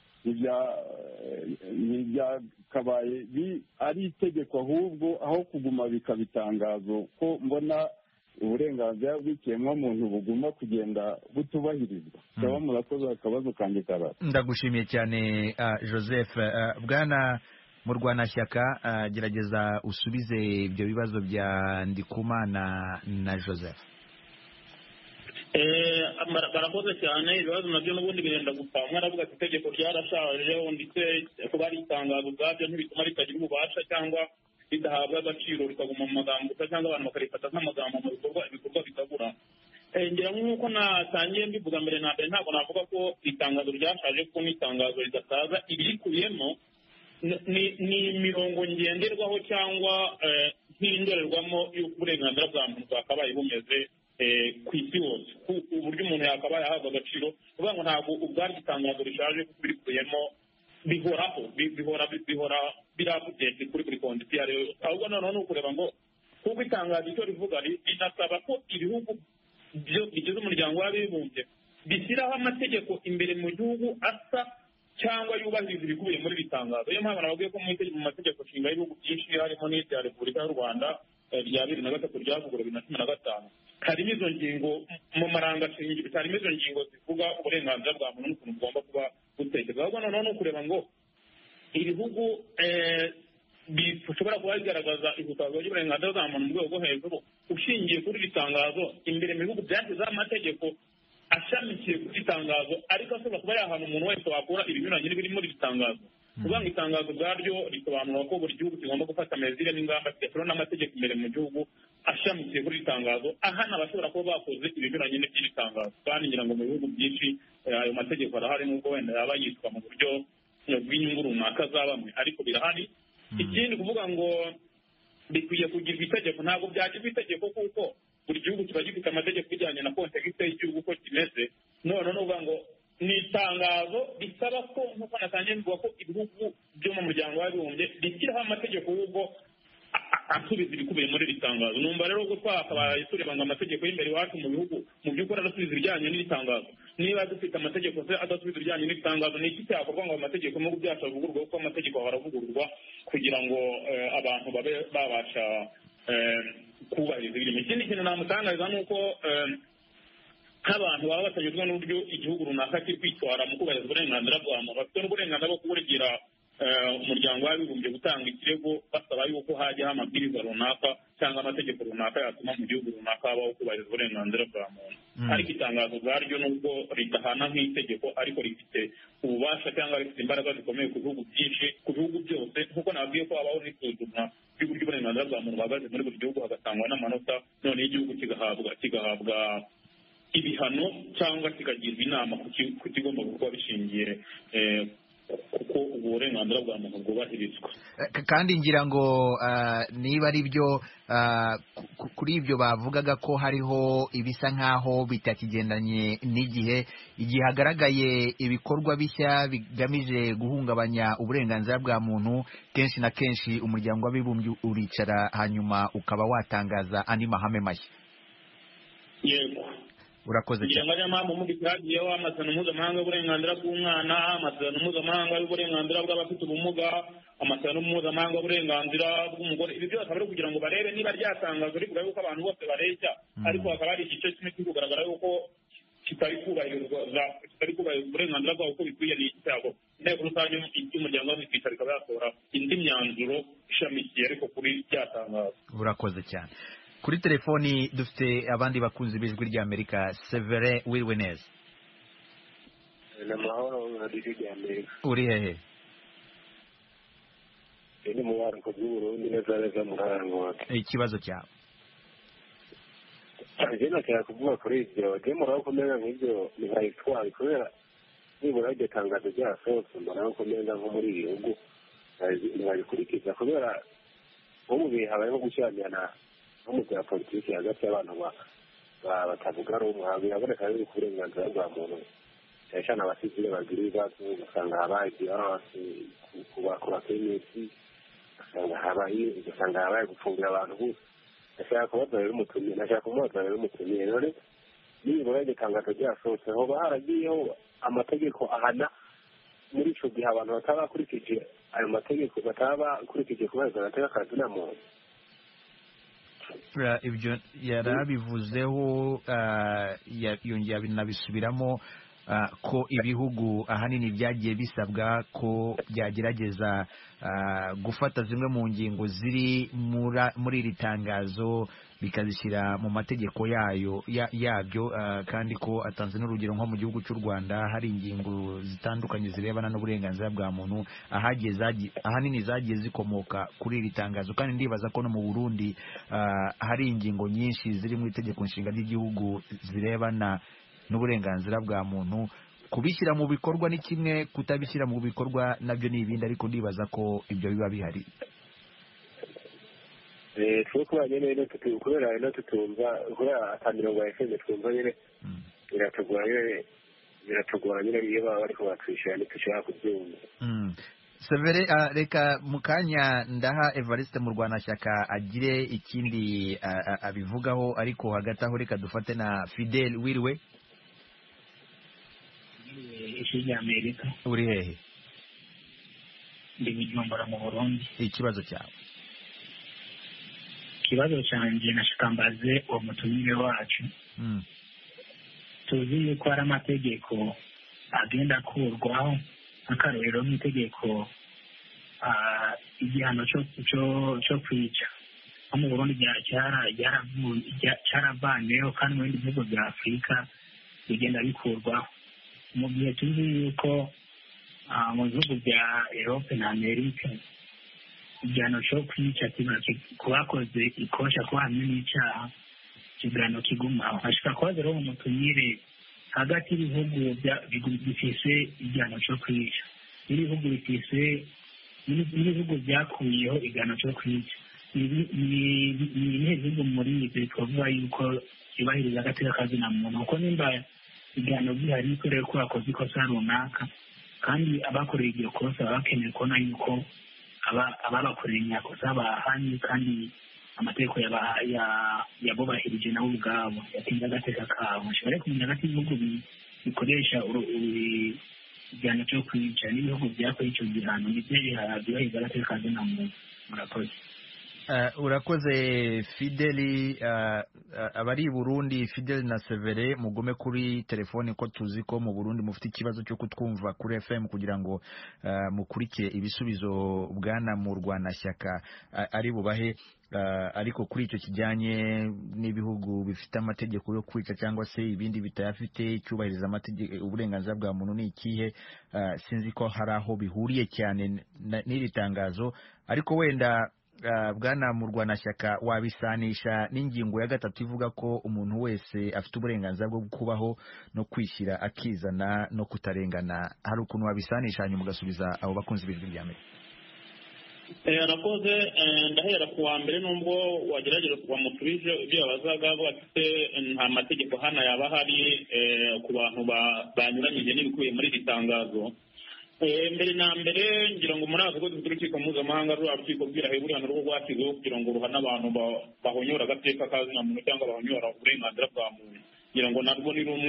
Speaker 10: ntibyakabaye ari itegeko, ahubwo aho kuguma bikaba itangazo, ko mbona uburenganzira bw'ikiremwamuntu buguma kugenda butubahirizwa. Cyaba murakoze akabazo kanjye karara.
Speaker 1: Ndagushimiye cyane Joseph. Bwana Murwanashyaka, gerageza usubize ibyo bibazo bya Ndikumana na Joseph.
Speaker 6: barakoze cyane. Ibibazo nabyo n'ubundi birenda gupfa. Umwe aravuga ati itegeko ryarashaje, ndetse kuba ari itangazo ubwabyo ntibituma ritagira ububasha cyangwa ridahabwa agaciro rikaguma mu magambo gusa, cyangwa abantu bakarifata nk'amagambo mu bikorwa ibikorwa bikabura. ngira nk'uko natangiye mbivuga mbere na mbere, ntabwo navuga ko itangazo ryashaje kuko n'itangazo ridasaza. ibirikubiyemo ni imirongo ngenderwaho cyangwa nk'indorerwamo y'uko uburenganzira bwa muntu bwakabaye bumeze ku isi hose, uburyo umuntu yakabaye ahabwa agaciro. kuvuga ngo ntabwo ubwari itangazo rishaje kuko birikubiyemo bihoraho bihora bihora birapudete kuri buri kondisiyo iyo ari yo yose. ahubwo noneho ni ukureba ngo kuko itangazo icyo rivuga rinasaba ko ibihugu bigize umuryango w'abibumbye bishyiraho amategeko imbere mu gihugu asa cyangwa yubahiriza ibikubiye muri iri tangazo. niyo mpamvu nababwiye ko mu mategeko nshinga y'ibihugu byinshi harimo n'irya Repubulika y'u Rwanda rya bibiri na gatatu ryavuguruwe bibiri na cumi na gatanu harimo izo ngingo mu marangashingiro, harimo izo ngingo zivuga uburenganzira bwa muntu n'ukuntu bugomba kuba butekereza. ahubwo noneho ni ukureba ngo ibihugu bishobora kuba bigaragaza ihutazwa ry'uburenganzira bwa muntu mu rwego rwo hejuru, ushingiye kuri iri tangazo imbere mu bihugu byashyizeho amategeko ashamikiye kuri iri tangazo, ariko ashobora kuba yahana umuntu wese wakora ibinyuranye n'ibiri muri iri tangazo. kuvuga ngo itangazo ubwaryo risobanura ko buri gihugu kigomba gufata mezire n'ingamba kigashyiraho n'amategeko imbere mu gihugu ashamikiye kuri iri tangazo, ahana abashobora kuba bakoze ibinyuranye n'iby'iri tangazo. kandi ngira ngo mu bihugu byinshi ayo mategeko arahari, n'ubwo wenda yaba yitwa mu buryo bw'inyungu runaka za bamwe, ariko birahari. ikindi kuvuga ngo bikwiye kugirwa itegeko, ntabwo byagirwa itegeko kuko buri gihugu kiba gifite amategeko bijyanye na kontekisite y'igihugu uko kimeze. none ni ukuvuga ngo ni itangazo risaba ko nk'uko natangiye mvuga ko ibihugu byo mu muryango w'abibumbye bishyiraho amategeko y'ubwo asubiza ibikubiye muri iri tangazo. numva rero ko twakabaye tureba ngo amategeko y'imbere iwacu mu bihugu mu by'ukuri arasubiza ibijyanye n'iri tangazo. niba dufite amategeko se adasubiza ibijyanye n'iri tangazo, ni iki cyakorwa ngo amategeko mu bihugu byacu avugururwe, kuko amategeko aravugururwa kugira ngo abantu babe babasha kubahiriza ibirimo. ikindi kintu namutangariza ni uko nk'abantu baba batanyuzwa n'uburyo igihugu runaka kiri kwitwara mu kubahiriza uburenganzira bwa muntu, bafite n'uburenganzira bwo kuburegera umuryango w'abibumbye gutanga ikirego basaba yuko hajyaho amabwiriza runaka cyangwa amategeko runaka yatuma mu gihugu runaka habaho kubahiriza uburenganzira bwa muntu. Ariko itangazo ubwaryo nubwo ridahana nk'itegeko ariko rifite ububasha cyangwa rifite imbaraga zikomeye ku bihugu byinshi, ku bihugu byose, nk'uko nababwiye ko habaho n'isuzumwa ry'uburyo uburenganzira bwa muntu buhagaze muri buri gihugu, hagatangwa n'amanota, noneho igihugu kigahabwa kigahabwa ibihano cyangwa kikagirwa inama ku kigomba kuba bishingiye kuko uburenganzira bwa muntu bwubahirizwa.
Speaker 1: Kandi ngira ngo niba ari byo kuri ibyo bavugaga ko hariho ibisa nk'aho bitakigendanye n'igihe, igihe hagaragaye ibikorwa bishya bigamije guhungabanya uburenganzira bwa muntu, kenshi na kenshi umuryango w'abibumbye uricara hanyuma ukaba watangaza andi mahame mashya.
Speaker 6: Yego,
Speaker 1: urakoze cyane.
Speaker 6: Ngira ngo mu gihagiyeho amasezerano mpuzamahanga y'uburenganzira bw'umwana, amasezerano mpuzamahanga y'uburenganzira bw'abafite ubumuga, amasezerano mpuzamahanga y'uburenganzira bw'umugore. Ibi byose ari kugira ngo barebe niba ryatangazo rivuga yuko abantu bose bareshya, ariko hakaba hari igice kimwe kiri kugaragara yuko kitari kubahirizwa kitari kubahirizwa uburenganzira bwabo uko bikwiye. Ni icyago inteko rusange y'umuryango w'abibumbye ikaba yatora indi myanzuro ishamikiye ariko kuri ryatangazo.
Speaker 1: Urakoze cyane. Kuri telefoni dufite abandi bakunzi b'ijwi ry'Amerika. Severin wiriwe neza?
Speaker 11: Namahoro n'ijwi ry'Amerika.
Speaker 1: Uri hehe?
Speaker 11: Ni mu Burundi bw'Uburundi neza neza mu Rwanda.
Speaker 1: Ikibazo cyawe?
Speaker 11: Njye nashaka kuvuga kuri ibyo, njye muraho kumenya nk'ibyo ntibabitwara kubera nibura iryo tangazo ryasohotse mbona ko kumenya nko muri ibi bihugu ntibabikurikiza kubera nko mu bihe habayeho gushyamirana nko mu bya politiki hagati y'abantu batavuga rumwe, biraboneka yuko uburenganzira bwa muntu cyane cyane abasivile bagira ibibazo, ugasanga habaye violence ku bakenyezi, ugasanga habaye ugasanga habaye gufungira abantu bose. Nashaka kubaza rero umutumire nashaka kumubaza rero umutumire none nibura iryo tangazo ryasohotse hoba haragiyeho amategeko ahana muri ico gihe abantu bataba bakurikije ayo mategeko, bataba bakurikije kubahiriza amategeko akazina muntu?
Speaker 1: Ibyo yarabivuzeho yongera binabisubiramo ko ibihugu ahanini byagiye bisabwa ko byagerageza gufata zimwe mu ngingo ziri muri iri tangazo bikazishyira mu mategeko yayo yabyo, kandi ko atanze n'urugero nko mu gihugu cy'u Rwanda hari ingingo zitandukanye zirebana n'uburenganzira bwa muntu ahanini zagiye zikomoka kuri iri tangazo. Kandi ndibaza ko no mu Burundi hari ingingo nyinshi ziri mu itegeko nshinga ry'igihugu zirebana n'uburenganzira bwa muntu. Kubishyira mu bikorwa ni kimwe, kutabishyira mu bikorwa nabyo ni ibindi, ariko ndibaza ko ibyo biba bihari.
Speaker 11: twe kubera nyine kubera rero tutumva kubera atamirongo ya efeme twumva nyine biratugora nyine biratugora nyine iyo baba bariko batwishyura ntitushobora kubyumva.
Speaker 1: Severe, reka mu kanya ndaha Evariste mu Rwanashyaka agire ikindi abivugaho, ariko hagati aho reka dufate na Fidel. Wiriwe?
Speaker 12: Ijwi ry'Amerika.
Speaker 1: Uri hehe?
Speaker 12: Ndi Bujumbura mu Burundi.
Speaker 1: Ikibazo cyawe?
Speaker 12: Ikibazo cyanjye nashaka mbaze uwo mutumire wacu. Tuzi yuko hari amategeko agenda akurwaho, akarorero nk'itegeko igihano cyo kwica nko mu Burundi cyaravanyeho, kandi mu bindi bihugu bya Afurika bigenda bikurwaho. Mu gihe tuzi yuko mu bihugu bya Europe na Amerika igihano cyo kwica ku bakoze ikosha ko hamwe n'icyaha igihano kigumaho. Ashaka kubaza rero umutumire hagati y'ibihugu bifise igihano cyo kwica n'ibihugu bifise n'ibihugu byakuyeho igihano cyo kwica, ni ibihe bihugu muri ibyo twavuga yuko byubahiriza agateka kazina muntu? Kuko nimba igihano gihari bikorewe ko bakoze ikosa runaka, kandi abakoreye iryo kosa baba bakeneye kubona yuko ababakoreye inyakosa bahanye, kandi amategeko yabubahirije nabo ubwabo yatinze agateka kabo. Nshobora kumenya hagati y'ibihugu bikoresha igihano cyo kwica n'ibihugu byakoze icyo gihano, nibyo byubahiriza agateka kazina muntu. Murakoze.
Speaker 1: urakoze Fideli. Abari i Burundi, Fideli na Severe, mugume kuri telefoni ko tuzi ko mu Burundi mufite ikibazo cyo kutwumva kuri F M kugira ngo mukurikire ibisubizo bwana mu Rwanashyaka ari bubahe. Ariko kuri icyo kijyanye n'ibihugu bifite amategeko yo kwica cyangwa se ibindi bitayafite, icyubahiriza amategeko uburenganzira bwa muntu ni ikihe? Sinzi ko hari aho bihuriye cyane n'iri tangazo, ariko wenda bwana mu Rwanashyaka wabisanisha n'ingingo ya gatatu ivuga ko umuntu wese afite uburenganzira bwo kubaho no kwishyira akizana no kutarengana. Hari ukuntu wabisanisha hanyuma ugasubiza abo bakunzi b'ijwi rya Amerika?
Speaker 6: arakoze. Ndahera ku wa mbere nubwo wagerageje kuba mutubije ibyo yabazaga bafite nta mategeko hano yaba hari ku bantu banyuranyije n'ibikubiye muri iri tangazo. Mbere na mbere ngira ngo muri ako rwego rw'urukiko mpuzamahanga rw'urukiko rw'iraheburiya n'urwo rwashyizweho kugira ngo ruhane abantu bahonyora agateka kazina muntu cyangwa bahonyora uburenganzira bwa muntu. Ngira ngo narwo ni rumwe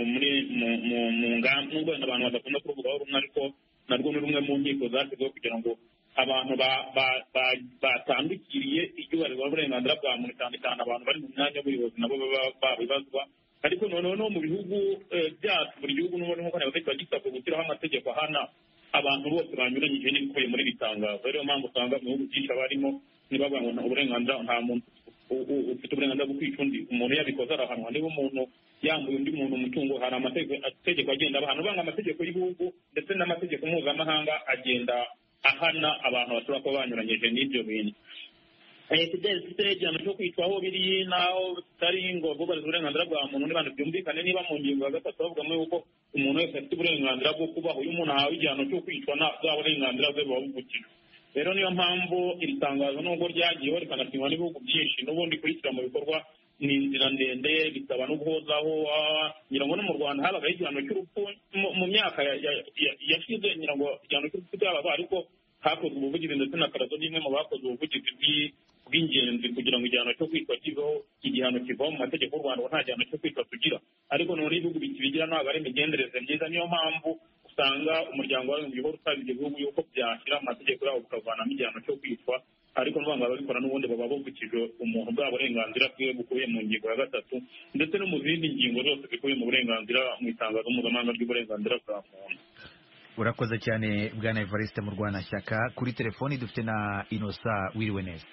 Speaker 6: mu ngamba, nubwo abantu badakunda kuruvugaho rumwe, ariko narwo ni rumwe mu nkiko zashyizweho kugira ngo abantu batandukiriye ibyubahirizwa n'uburenganzira bwa muntu, cyane cyane abantu bari mu myanya y'ubuyobozi nabo baba babibazwa. Ariko noneho no mu bihugu byacu, buri gihugu n'ubundi nk'uko nabivuze kiba gisabwa gushyiraho amategeko ahana abantu bose banyuranyije n'ibikubiye muri iri tangazo. Ariyo mpamvu usanga mu bihugu byinshi abarimo ntibavuga ngo nta burenganzira, nta muntu ufite uburenganzira bwo kwica undi. Umuntu yabikoze arahanwa. Niba umuntu yambuye undi muntu umutungo, hari amategeko agenda abahana. Uvanga amategeko y'igihugu ndetse n'amategeko mpuzamahanga agenda ahana abantu bashobora kuba banyuranyije n'ibyo bintu. Fidel, mfite igihano cyo kwitwaho biri naho bitari ngo bubahirize uburenganzira bwa muntu n'ibandi byumvikane. Niba mu ngingo ya gatatu bavugamo yuko umuntu wese afite uburenganzira bwo kubaho, iyo umuntu ahawe igihano cyo kwicwa bwa burenganzira bwe buba buvukijwe. Rero niyo mpamvu iri tangazo nubwo ryagiyeho rikanasinywa n'ibihugu byinshi, n'ubundi kurishyira mu bikorwa ni inzira ndende, bisaba no guhozaho. Ngira ngo no mu Rwanda habagaho igihano cy'urupfu mu myaka yashize, ngira ngo igihano cy'urupfu cyababa, ariko hakozwe ubuvugizi ndetse na karazo n'imwe mu bakoze ubuvugizi bw'ingenzi kugira ngo igihano cyo kwitwa kiveho. Igihano kivaho mu mategeko y'u Rwanda, nta gihano cyo kwitwa tugira, ariko none ibihugu bikibigira ntabwo ari imigenzereze myiza. Niyo mpamvu usanga umuryango w'abibumbye uhora usaba ibyo bihugu yuko byashyira mu mategeko yabo bukavanamo igihano cyo kwitwa, ariko n'ubanga babikora n'ubundi baba bavukije umuntu bwa burenganzira bwe bukubiye mu ngingo ya gatatu ndetse no mu zindi ngingo zose zikubiye mu burenganzira mu itangazo mpuzamahanga ry'uburenganzira bwa muntu.
Speaker 1: Urakoze cyane bwana Evariste mu Rwanashyaka. Kuri telefoni dufite na Innocent. Wiriwe neza?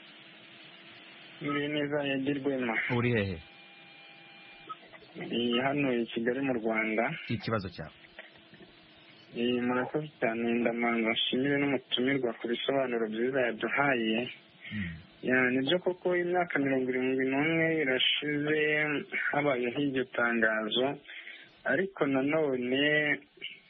Speaker 13: Wiriwe neza yagirwema.
Speaker 1: Uri hehe?
Speaker 13: Hano i Kigali mu Rwanda.
Speaker 1: Ikibazo cyawe?
Speaker 13: Murakoze cyane, ndamanza nshimire n'umutumirwa ku bisobanuro byiza yaduhaye. Nibyo koko imyaka mirongo irindwi n'umwe irashize habayeho iryo tangazo, ariko nanone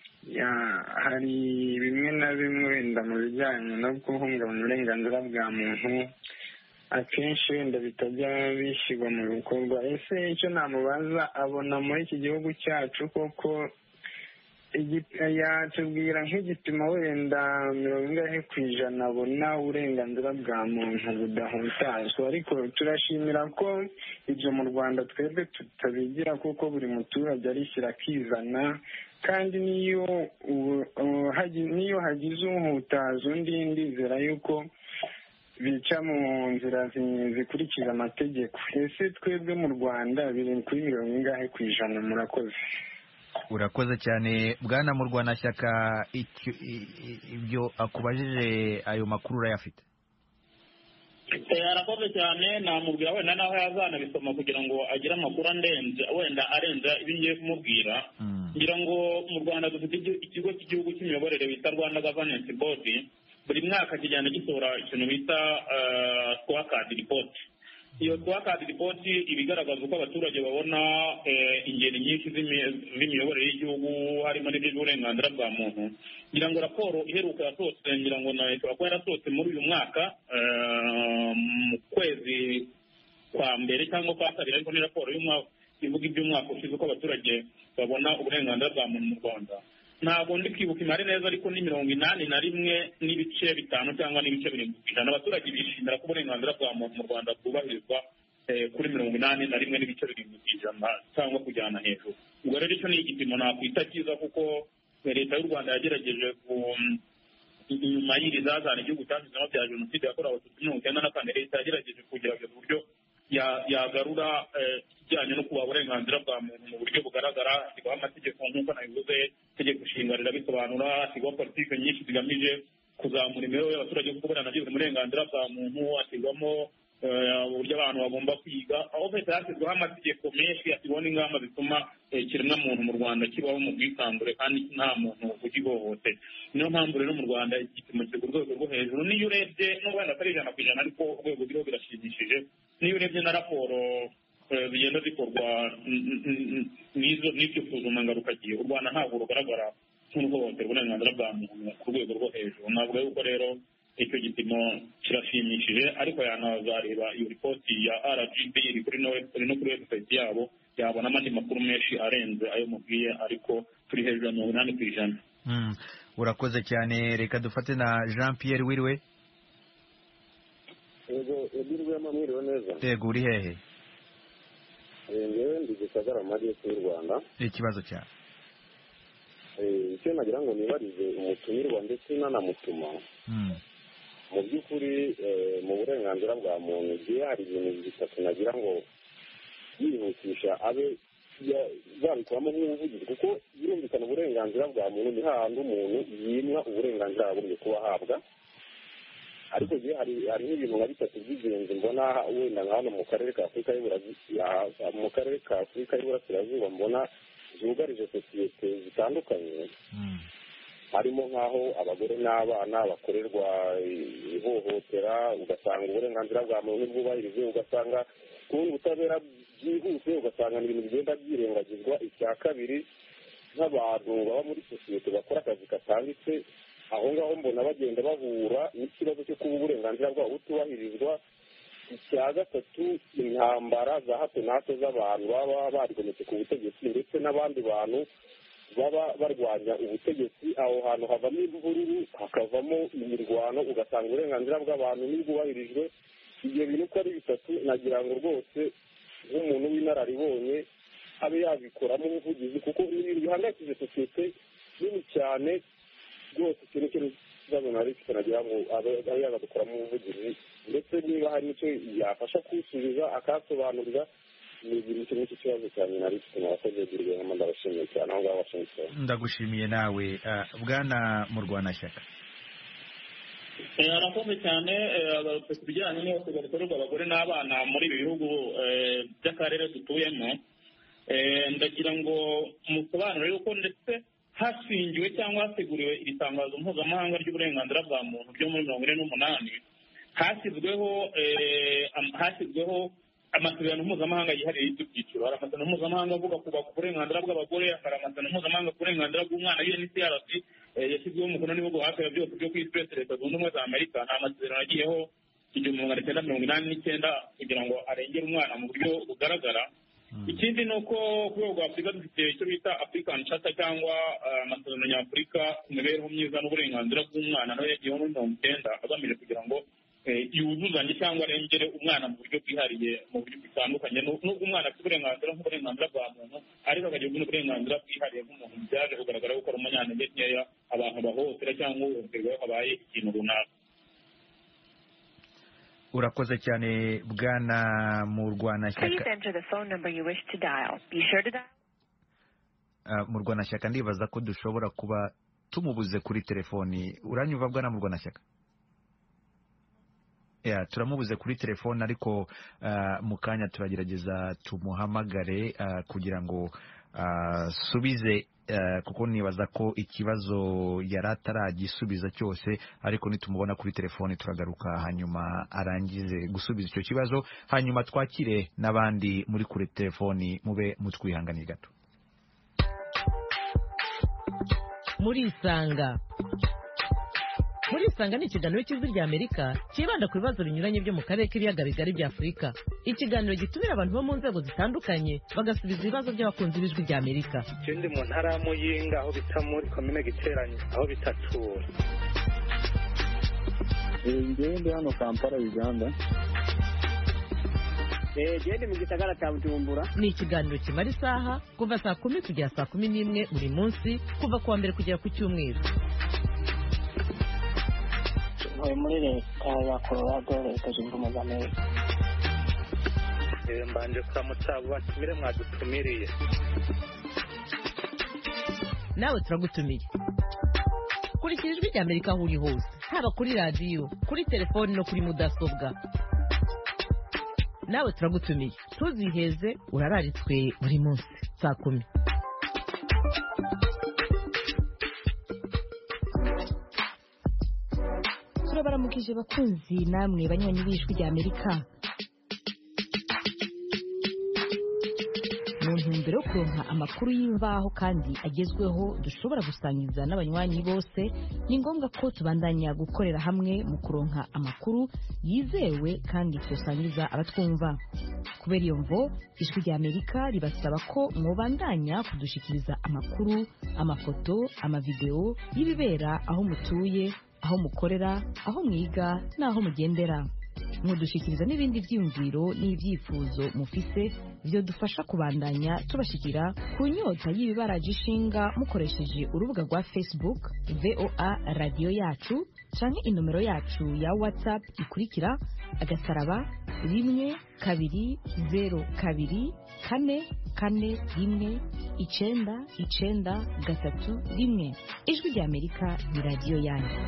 Speaker 13: hari bimwe na bimwe wenda mu bijyanye no guhungabanya uburenganzira bwa muntu akenshi wenda bitajya bishyirwa mu bikorwa. Ese icyo namubaza, abona muri iki gihugu cyacu koko yatubwira nk'igipimo wenda mirongo ingahe ku ijana abona uburenganzira bwa muntu budahutazwa? Ariko turashimira ko ibyo mu Rwanda twebwe tutabigira, kuko buri muturage arishyira akizana, kandi niyo niyo hagize uhutaza undi, ndizera yuko bica mu nzira zikurikiza amategeko. Ese twebwe mu Rwanda biri kuri mirongo ingahe ku ijana? Murakoze.
Speaker 1: Urakoze cyane bwana mu Rwanashyaka. Ibyo akubajije ayo makuru urayafite?
Speaker 6: Arakoze cyane, namubwira wenda naho yazanabisoma kugira ngo agire amakuru andenze wenda arenza ibyo ngiye kumubwira. Ngira ngo mu Rwanda dufite ikigo cy'igihugu cy'imiyoborere bita Rwanda Governance Board. Buri mwaka kijyana gisohora ikintu bita scorecard report. Iyo scorecard report ibigaragaza uko abaturage babona ingeri nyinshi z'imiyoborere y'igihugu, harimo n'iby'uburenganzira bwa muntu. Ngira ngo raporo iheruka yasohotse, ngira ngo na ikaba yarasohotse muri uyu mwaka mu kwezi kwa mbere cyangwa kwa kabiri, ariko ni raporo y'umwaka ivuga iby'umwaka ushize uko abaturage babona uburenganzira bwa muntu mu Rwanda. Ntabwo ndi kwibuka imari neza, ariko ni mirongo inani na rimwe n'ibice bitanu cyangwa n'ibice birindwi ku ijana abaturage bishimira ko uburenganzira bwa muntu mu Rwanda bwubahirizwa kuri mirongo inani na rimwe n'ibice birindwi ku ijana cyangwa kujyana hejuru. Ubwo rero icyo ni igipimo nakwita cyiza, kuko leta y'u Rwanda yagerageje nyuma y'iri zazana igihugu cyashyizemo bya jenoside yakorewe abatutsi mirongo icyenda na kane leta yagerageje kugerageza uburyo yagarura ikijyanye no kubaha uburenganzira bwa muntu mu buryo bugaragara, hashyirwaho amategeko nk'uko nabivuze, itegeko nshinga rirabisobanura, hashyirwaho politiki nyinshi zigamije kuzamura imibereho y'abaturage kuko baranagize uburenganzira bwa muntu, hashyirwamo uburyo abantu bagomba kwiga, aho leta yashyizweho amategeko menshi, hashyirwaho n'ingamba zituma ikiremwamuntu mu Rwanda kibaho mu bwisanzure kandi nta muntu ugihohote. Niyo mpamvu rero mu Rwanda igipimo kiri ku rwego rwo hejuru, niyo urebye n'ubwo wenda atari ijana ku ijana ariko urwego ruriho birashimishije, niyo urebye na raporo zigenda zikorwa n'iryo suzuma ngarukagihe, u Rwanda ntabwo rugaragara nk'uruhohotera uburenganzira bwa muntu ku rwego rwo hejuru. Navuga yuko rero icyo gipimo kirashimishije, ariko yanazareba iyo ripoti ya R G B iri kuri no kuri website yabo, yabonamo andi makuru menshi arenze ayo mubwiye, ariko turi hejuru ya mirongo inani ku ijana.
Speaker 1: Urakoze cyane. Reka dufate na Jean Pierre. Wiriwe?
Speaker 14: Yego, Edwin mwiriwe neza.
Speaker 1: Yego, uri hehe?
Speaker 14: Ngewe ndi Gisagara mu majyepfo y'u Rwanda.
Speaker 1: Ikibazo cyawe?
Speaker 14: Icyo nagira ngo nibarize umutumirwa ndetse n'anamutuma, mu by'ukuri mu burenganzira bwa muntu igihe hari ibintu bitatu nagira ngo yihutisha abe zabikuramo nk'ubuvugizi, kuko birumvikana uburenganzira bwa muntu ni hahandi umuntu yimwa uburenganzira yagombye kuba ahabwa, ariko igihe hari n'ibintu nka bitatu by'ingenzi mbona wenda nka hano mu karere ka Afurika mu karere ka Afurika y'Iburasirazuba mbona zugarije sosiyete zitandukanye, harimo nk'aho abagore n'abana bakorerwa ihohotera, ugasanga uburenganzira bwa muntu ntibwubahirijwe, ugasanga kubona ubutabera byihuse, ugasanga ibintu bigenda byirengagizwa. Icya kabiri, nk'abantu baba muri sosiyete bakora akazi katanditse, aho ngaho mbona bagenda bahura n'ikibazo cyo kuba uburenganzira bwabo butubahirizwa. Icya gatatu, intambara za hato na hato z'abantu baba barigometse ku butegetsi ndetse n'abandi bantu baba barwanya ubutegetsi, aho hantu havamo imvururu, hakavamo imirwano, ugasanga uburenganzira bw'abantu ntibwubahirijwe. Ibyo bintu uko ari bitatu nagira ngo rwose nk'umuntu w'inararibonye abe yabikoramo ubuvugizi, kuko ibintu bihangayikije sosiyete nini cyane rwose. Ikintu kintu kibazo nari mfite nagira ngo abe yabadukoramo ubuvugizi, ndetse niba hari icyo yafasha kusubiza akasobanurira. Ni ibintu kimwe cy'ikibazo cyane nari mfite nabakoze girwe nk'ama ndabashimiye cyane aho ngaho Washington.
Speaker 1: Ndagushimiye nawe. Bwana Murwanashyaka.
Speaker 6: Arakomeye cyane ku bijyanye n'ihohoterwa rikorerwa abagore n'abana muri ibi bihugu by'akarere dutuyemo. Ndagira ngo musobanurire yuko ndetse hashingiwe cyangwa hateguriwe iri tangazo mpuzamahanga ry'uburenganzira bwa muntu ryo muri mirongo ine n'umunani, hashyizweho hashyizweho amasezerano mpuzamahanga yihariye y'ibyiciro. Hari amasezerano mpuzamahanga avuga ku burenganzira bw'abagore, hari amasezerano mpuzamahanga ku burenganzira bw'umwana U N C R C yashyizweho umukono n'ibihugu hafi ya byose byo ku isi uretse Leta Zunze Ubumwe za Amerika. Ni amasezerano yagiyeho igihumbi magana cyenda mirongo inani n'icyenda kugira ngo arengere umwana mu buryo bugaragara. Ikindi ni uko ku rwego rwa Afurika dufite icyo bita African Charter cyangwa amasezerano nyafurika ku mibereho myiza n'uburenganzira bw'umwana, nayo yagiyeho muri mirongo icyenda agamije kugira ngo yuzuzanye cyangwa arengere umwana mu buryo bwihariye mu buryo butandukanye. Nubwo umwana afite uburenganzira nk'uburenganzira bwa muntu, ariko akagira n'uburenganzira bwihariye nk'umuntu byaje kugaragara ko ari umunyantege nkeya, abantu bahohotera cyangwa uhohoterwa habaye ikintu runaka.
Speaker 1: Urakoze cyane Bwana Murwanashyaka. Murwanashyaka, ndibaza ko dushobora kuba tumubuze kuri telefoni. Uranyumva Bwana Murwanashyaka? Yeah, turamubuze kuri telefone, ariko uh, mu kanya turagerageza tumuhamagare uh, kugira ngo asubize uh, uh, kuko nibaza ko ikibazo yari ataragisubiza cyose, ariko nitumubona kuri telefone turagaruka hanyuma arangize gusubiza icyo kibazo, hanyuma twakire n'abandi muri kuri telefoni. Mube mutwihanganiye gato.
Speaker 2: Muri Isanga. Muri Isanga ni ikiganiro cy'Ijwi ry'Amerika kibanda ku bibazo binyuranye byo mu karere k'ibiyaga bigari bya Afurika. Ikiganiro gitumira abantu bo mu nzego zitandukanye bagasubiza ibibazo by'abakunzi b'Ijwi ry'Amerika.
Speaker 3: Ikindi mu ntara ya Muyinga aho bita muri komine Giteranye aho bita Tura.
Speaker 10: Ngende hano Kampala Uganda.
Speaker 5: Gende mu gisagara cya Bujumbura.
Speaker 2: Ni ikiganiro kimara isaha kuva saa kumi kugera saa kumi n'imwe buri munsi kuva kuwa mbere kugera ku cyumweru.
Speaker 5: ntuye muri leta ya Colorado leta zunze ubumwe za Amerika.
Speaker 3: mbanje kuramutsa abo batumire mwadutumiriye.
Speaker 2: nawe turagutumiye kurikira ijwi rya Amerika aho uri hose, haba kuri radiyo, kuri telefoni no kuri mudasobwa. nawe turagutumiye ntuziheze, urararitswe buri munsi saa kumi.
Speaker 15: turabaramukije bakunzi namwe banywanyi b'ijwi rya Amerika. mu ntumbero yo kuronka amakuru y'imvaho kandi agezweho dushobora gusangiza n'abanywanyi bose, ni ngombwa ko tubandanya gukorera hamwe mu kuronka amakuru yizewe kandi tusangiza abatwumva. kubera iyo mvo ijwi rya Amerika ribasaba ko mwobandanya kudushikiriza amakuru, amafoto, amavideo y'ibibera aho mutuye, aho mukorera, aho mwiga n'aho mugendera. mudushikiriza n'ibindi vyiyumviro n'ivyifuzo mufise byo dufasha kubandanya tubashikira ku nyota y'ibibaraje ishinga mukoresheje urubuga rwa Facebook V O A radio yacu canke inomero yacu ya WhatsApp ikurikira agasaraba rimwe kabiri zero kabiri kane kane rimwe icenda icenda gatatu rimwe. ijwi rya Amerika ni radio yanyu.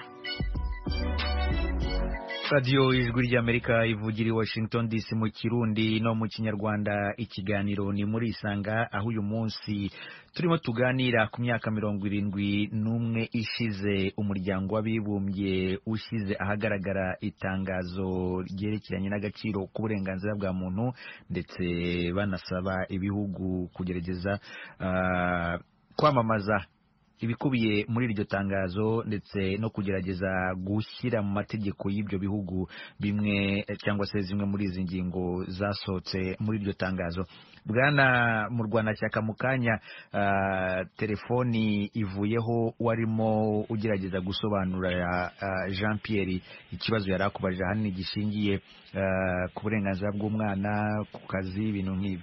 Speaker 1: radiyo ijwi ry'Amerika ivugira i Washington D C mu Kirundi no mu Kinyarwanda. Ikiganiro ni muri Isanga, aho uyu munsi turimo tuganira ku myaka mirongo irindwi n'umwe ishize umuryango w'abibumbye ushyize ahagaragara itangazo ryerekeranye n'agaciro k'uburenganzira bwa muntu, ndetse banasaba ibihugu kugerageza uh, kwamamaza ibikubiye muri iryo tangazo, ndetse no kugerageza gushyira mu mategeko y'ibyo bihugu bimwe cyangwa se zimwe muri izi ngingo zasohotse muri iryo tangazo. Bwana Murwanashyaka, mu kanya uh, telefoni ivuyeho warimo ugerageza gusobanura uh, Jean Pierre ikibazo yari akubaje ahanini gishingiye uh, ku burenganzira bw'umwana, ku kazi, ibintu nk'ibyo.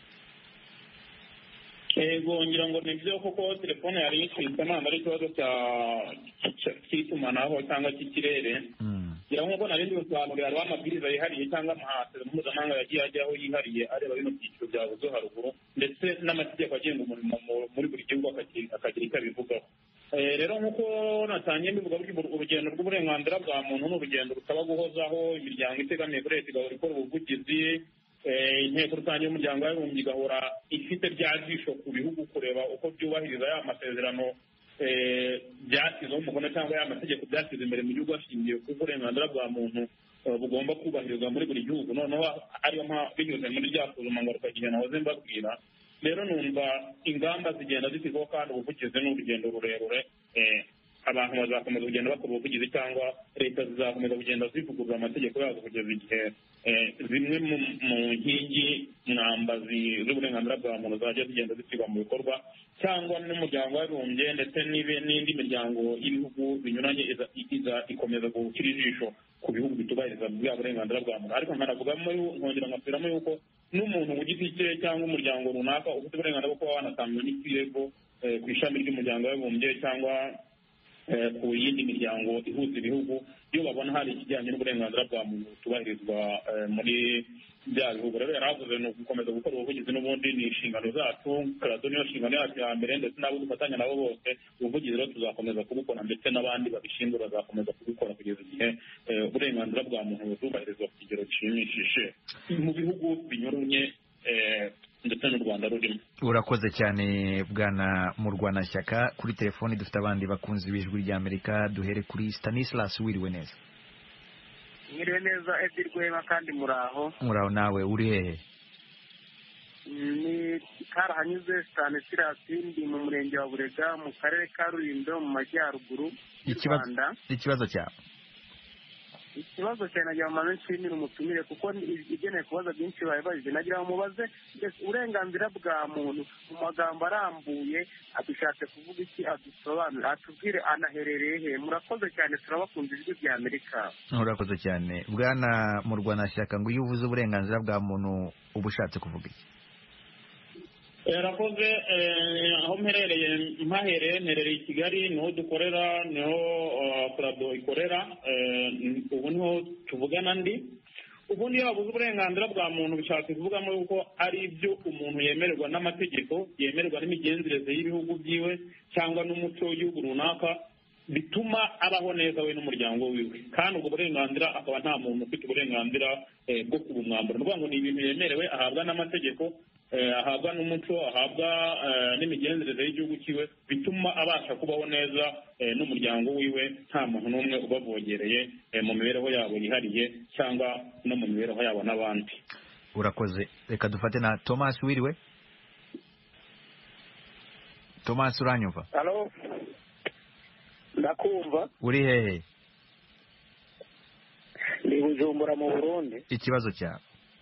Speaker 6: Ego ngira ngo nibyo koko telefone yari yitwitse ntabwo ari ikibazo cy'itumanaho cyangwa cy'ikirere. ngira nk'uko narindi gusobanurira hariho amabwiriza yihariye cyangwa amasezerano mpuzamahanga yagiye ajyaho yihariye areba bino byiciro byavuze haruguru, ndetse n'amategeko agenga umurimo muri buri gihugu akagira icyo abivugaho. rero nk'uko natangiye mbivuga, urugendo rw'uburenganzira bwa muntu ni urugendo rusaba guhozaho imiryango itegamiye kuri leta igahora ikora ubuvugizi. inteko rusange y'umuryango w'abibumbye igahora ifite bya jisho ku bihugu kureba uko byubahiriza ya masezerano byashyizeho umukono cyangwa ya mategeko byashyize imbere mu gihugu hashingiye ku burenganzira bwa muntu bugomba kubahirizwa muri buri gihugu. noneho ariyo mpamvu binyuze muri rya suzumagaruka igihe nahoze mbabwira. rero numva ingamba zigenda zishyirwaho kandi ubuvugizi ni urugendo rurerure. abantu bazakomeza kugenda bakora ubuvugizi cyangwa leta zizakomeza kugenda zivugurura amategeko yazo kugeza igihe zimwe mu nkingi mwambazi z'uburenganzira bwa muntu zajya zigenda zishyirwa mu bikorwa, cyangwa n'umuryango w'abibumbye ndetse n'indi miryango y'ibihugu binyuranye ikomeza gushyira ijisho ku bihugu bitubahiriza bwa burenganzira bwa muntu. ariko nkanavugamo nkongera nkasubiramo yuko n'umuntu mu giti cye cyangwa umuryango runaka ufite uburenganzira bwo kuba wanatanga n'ikirego ku ishami ry'umuryango w'abibumbye cyangwa ku yindi miryango ihuza ibihugu iyo babona hari ikijyanye n'uburenganzira bwa muntu tubahirizwa muri bya bihugu. rero yaravuze ni ugukomeza gukora ubuvugizi, n'ubundi ni inshingano zacu, karado niyo nshingano yacu ya mbere, ndetse n'abo dufatanya nabo bose. ubuvugizi rero tuzakomeza kubukora, ndetse n'abandi babishinzwe bazakomeza kubikora kugeza igihe uburenganzira bwa muntu buzubahirizwa ku kigero gishimishije mu bihugu binyuranye ndetse n'u Rwanda rurimo.
Speaker 1: Urakoze cyane Bwana Murwanashyaka. Kuri telefoni dufite abandi bakunzi b'ijwi ry'Amerika. duhere kuri Stanislas. wiriwe neza?
Speaker 16: mwiriwe neza Edi Rwema, kandi muraho?
Speaker 1: Muraho. nawe uri hehe?
Speaker 16: ni Karahanyuze Stanislas, ndi mu murenge wa Burega mu karere ka Rulindo mu majyaruguru y'u Rwanda.
Speaker 1: ikibazo cyawe?
Speaker 16: ikibazo cyane nagira ngo mbanze nshimire umutumire kuko igeneye kubaza byinshi babajije. nagira ngo mubaze uburenganzira bwa muntu mu magambo arambuye adushatse kuvuga iki, adusobanure, atubwire anaherereye he. murakoze cyane, turabakunze ijwi rya Amerika.
Speaker 1: Urakoze cyane Bwana Murwanashyaka. ngo iyo uvuze uburenganzira bwa muntu uba ushatse kuvuga iki?
Speaker 6: yarakoze aho mperereye mpahereye mperereye i Kigali niho dukorera niho kurado ikorera ubu niho tuvugana ndi ubundi iyo babuze uburenganzira bwa muntu bishatse kuvugamo yuko ari ibyo umuntu yemererwa n'amategeko yemererwa n'imigenzereze y'ibihugu byiwe cyangwa n'umuco w'igihugu runaka bituma abaho neza we n'umuryango wiwe kandi ubwo burenganzira akaba nta muntu ufite uburenganzira bwo kubumwambura ni ukuvuga ngo ni ibintu yemerewe ahabwa n'amategeko ahabwa n'umuco ahabwa n'imigenzereze y'igihugu cyiwe bituma abasha kubaho neza n'umuryango wiwe nta muntu n'umwe ubavogereye mu mibereho yabo yihariye cyangwa no mu mibereho yabo n'abandi.
Speaker 1: Urakoze. Reka dufate na Thomas wiriwe. Thomas uranyumva?
Speaker 9: Halo. Ndakumva.
Speaker 1: Uri hehe?
Speaker 9: Ni Bujumbura mu Burundi.
Speaker 1: Ikibazo cyawe?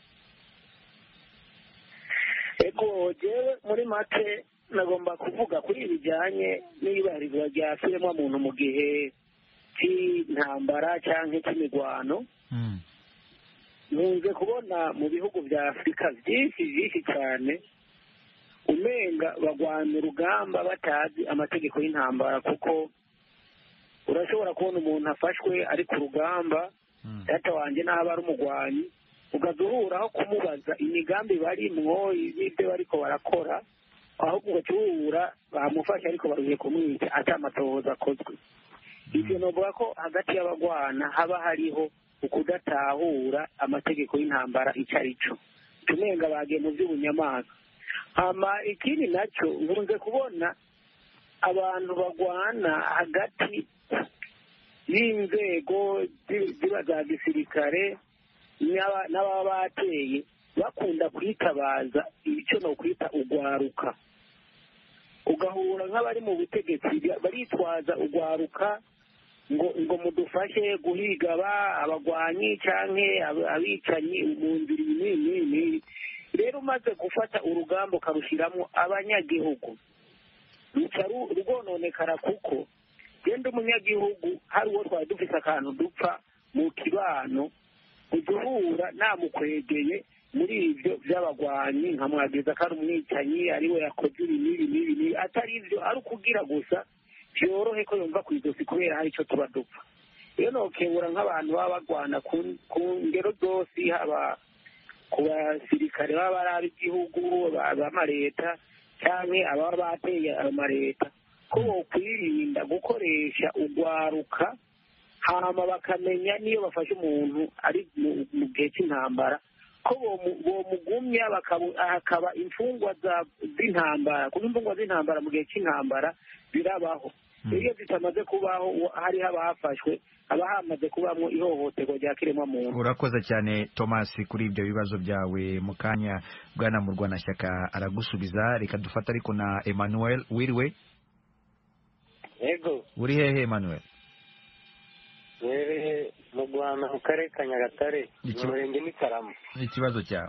Speaker 9: Ego jewe muri make nagomba kuvuga kuri ibijyanye n'ibahirizwa rya firemwa muntu mu gihe cy'intambara cyangwa cy'imirwano. Nkunze kubona mu bihugu bya Afurika byinshi byinshi cyane umenga bagwana urugamba batazi amategeko y'intambara kuko urashobora kubona umuntu afashwe ari ku rugamba data wanjye n'aba ari umugwanyi ugaduhuraho kumubaza imigambi barimwo ibyo bariko barakora ahubwo ugacuhura bamufasha ariko baruye kumwica atamatohoza akozwe. Ibyo novuga ko hagati y'abagwana haba hariho ukudatahura amategeko y'intambara icyo ari cyo tumenga bagiye mu by'ubunyamaswa. Hama ikindi nacyo nkunze kubona abantu bagwana hagati y'inzego ziba za gisirikare n'ababa bateye bakunda kwitabaza icyo no kwita ugwaruka ugahura nk'abari mu butegetsi baritwaza ugwaruka ngo ngo mudufashe guhiga abagwanyi canke abicanyi mu nzira nini. Rero umaze gufata urugamba ukarushyiramo abanyagihugu ruca rugononekara kuko genda umunyagihugu hari uwo twari dufise akantu dupfa mu kibano uduhura namukwegeye muri ibyo by'abagwanyi nkamwageza ko ari umwicanyi ariwe yakoze ibi n'ibi n'ibi atari ibyo ari ukugira gusa byorohe ko yumva ku ijosi kubera hari icyo tuba dupfa. Rero nokebura nk'abantu baba bagwana ku ngero zose haba ku basirikare baba ari ab'igihugu b'amaleta cyangwa ababa bateye amaleta ko bokwirinda gukoresha ugwaruka hama bakamenya niyo bafashe umuntu ari mu gihe cy'intambara ko bomugumya hakaba imfungwa z'intambara kuko imfungwa z'intambara mu gihe cy'intambara birabaho. Iyo zitamaze kubaho hariho abafashwe haba hamaze kubamo ihohoterwa rya kiremwamuntu.
Speaker 1: Urakoze cyane Thomas kuri ibyo bibazo byawe. Mu kanya bwana Murwanashyaka aragusubiza. Reka dufata ariko na Emmanuel wiriwe.
Speaker 17: Yego.
Speaker 1: Uri hehe Emmanuel?
Speaker 17: Wewe mu Rwanda mu karere ka Nyagatare mu murenge w'Ikarama.
Speaker 1: Ikibazo cyawe?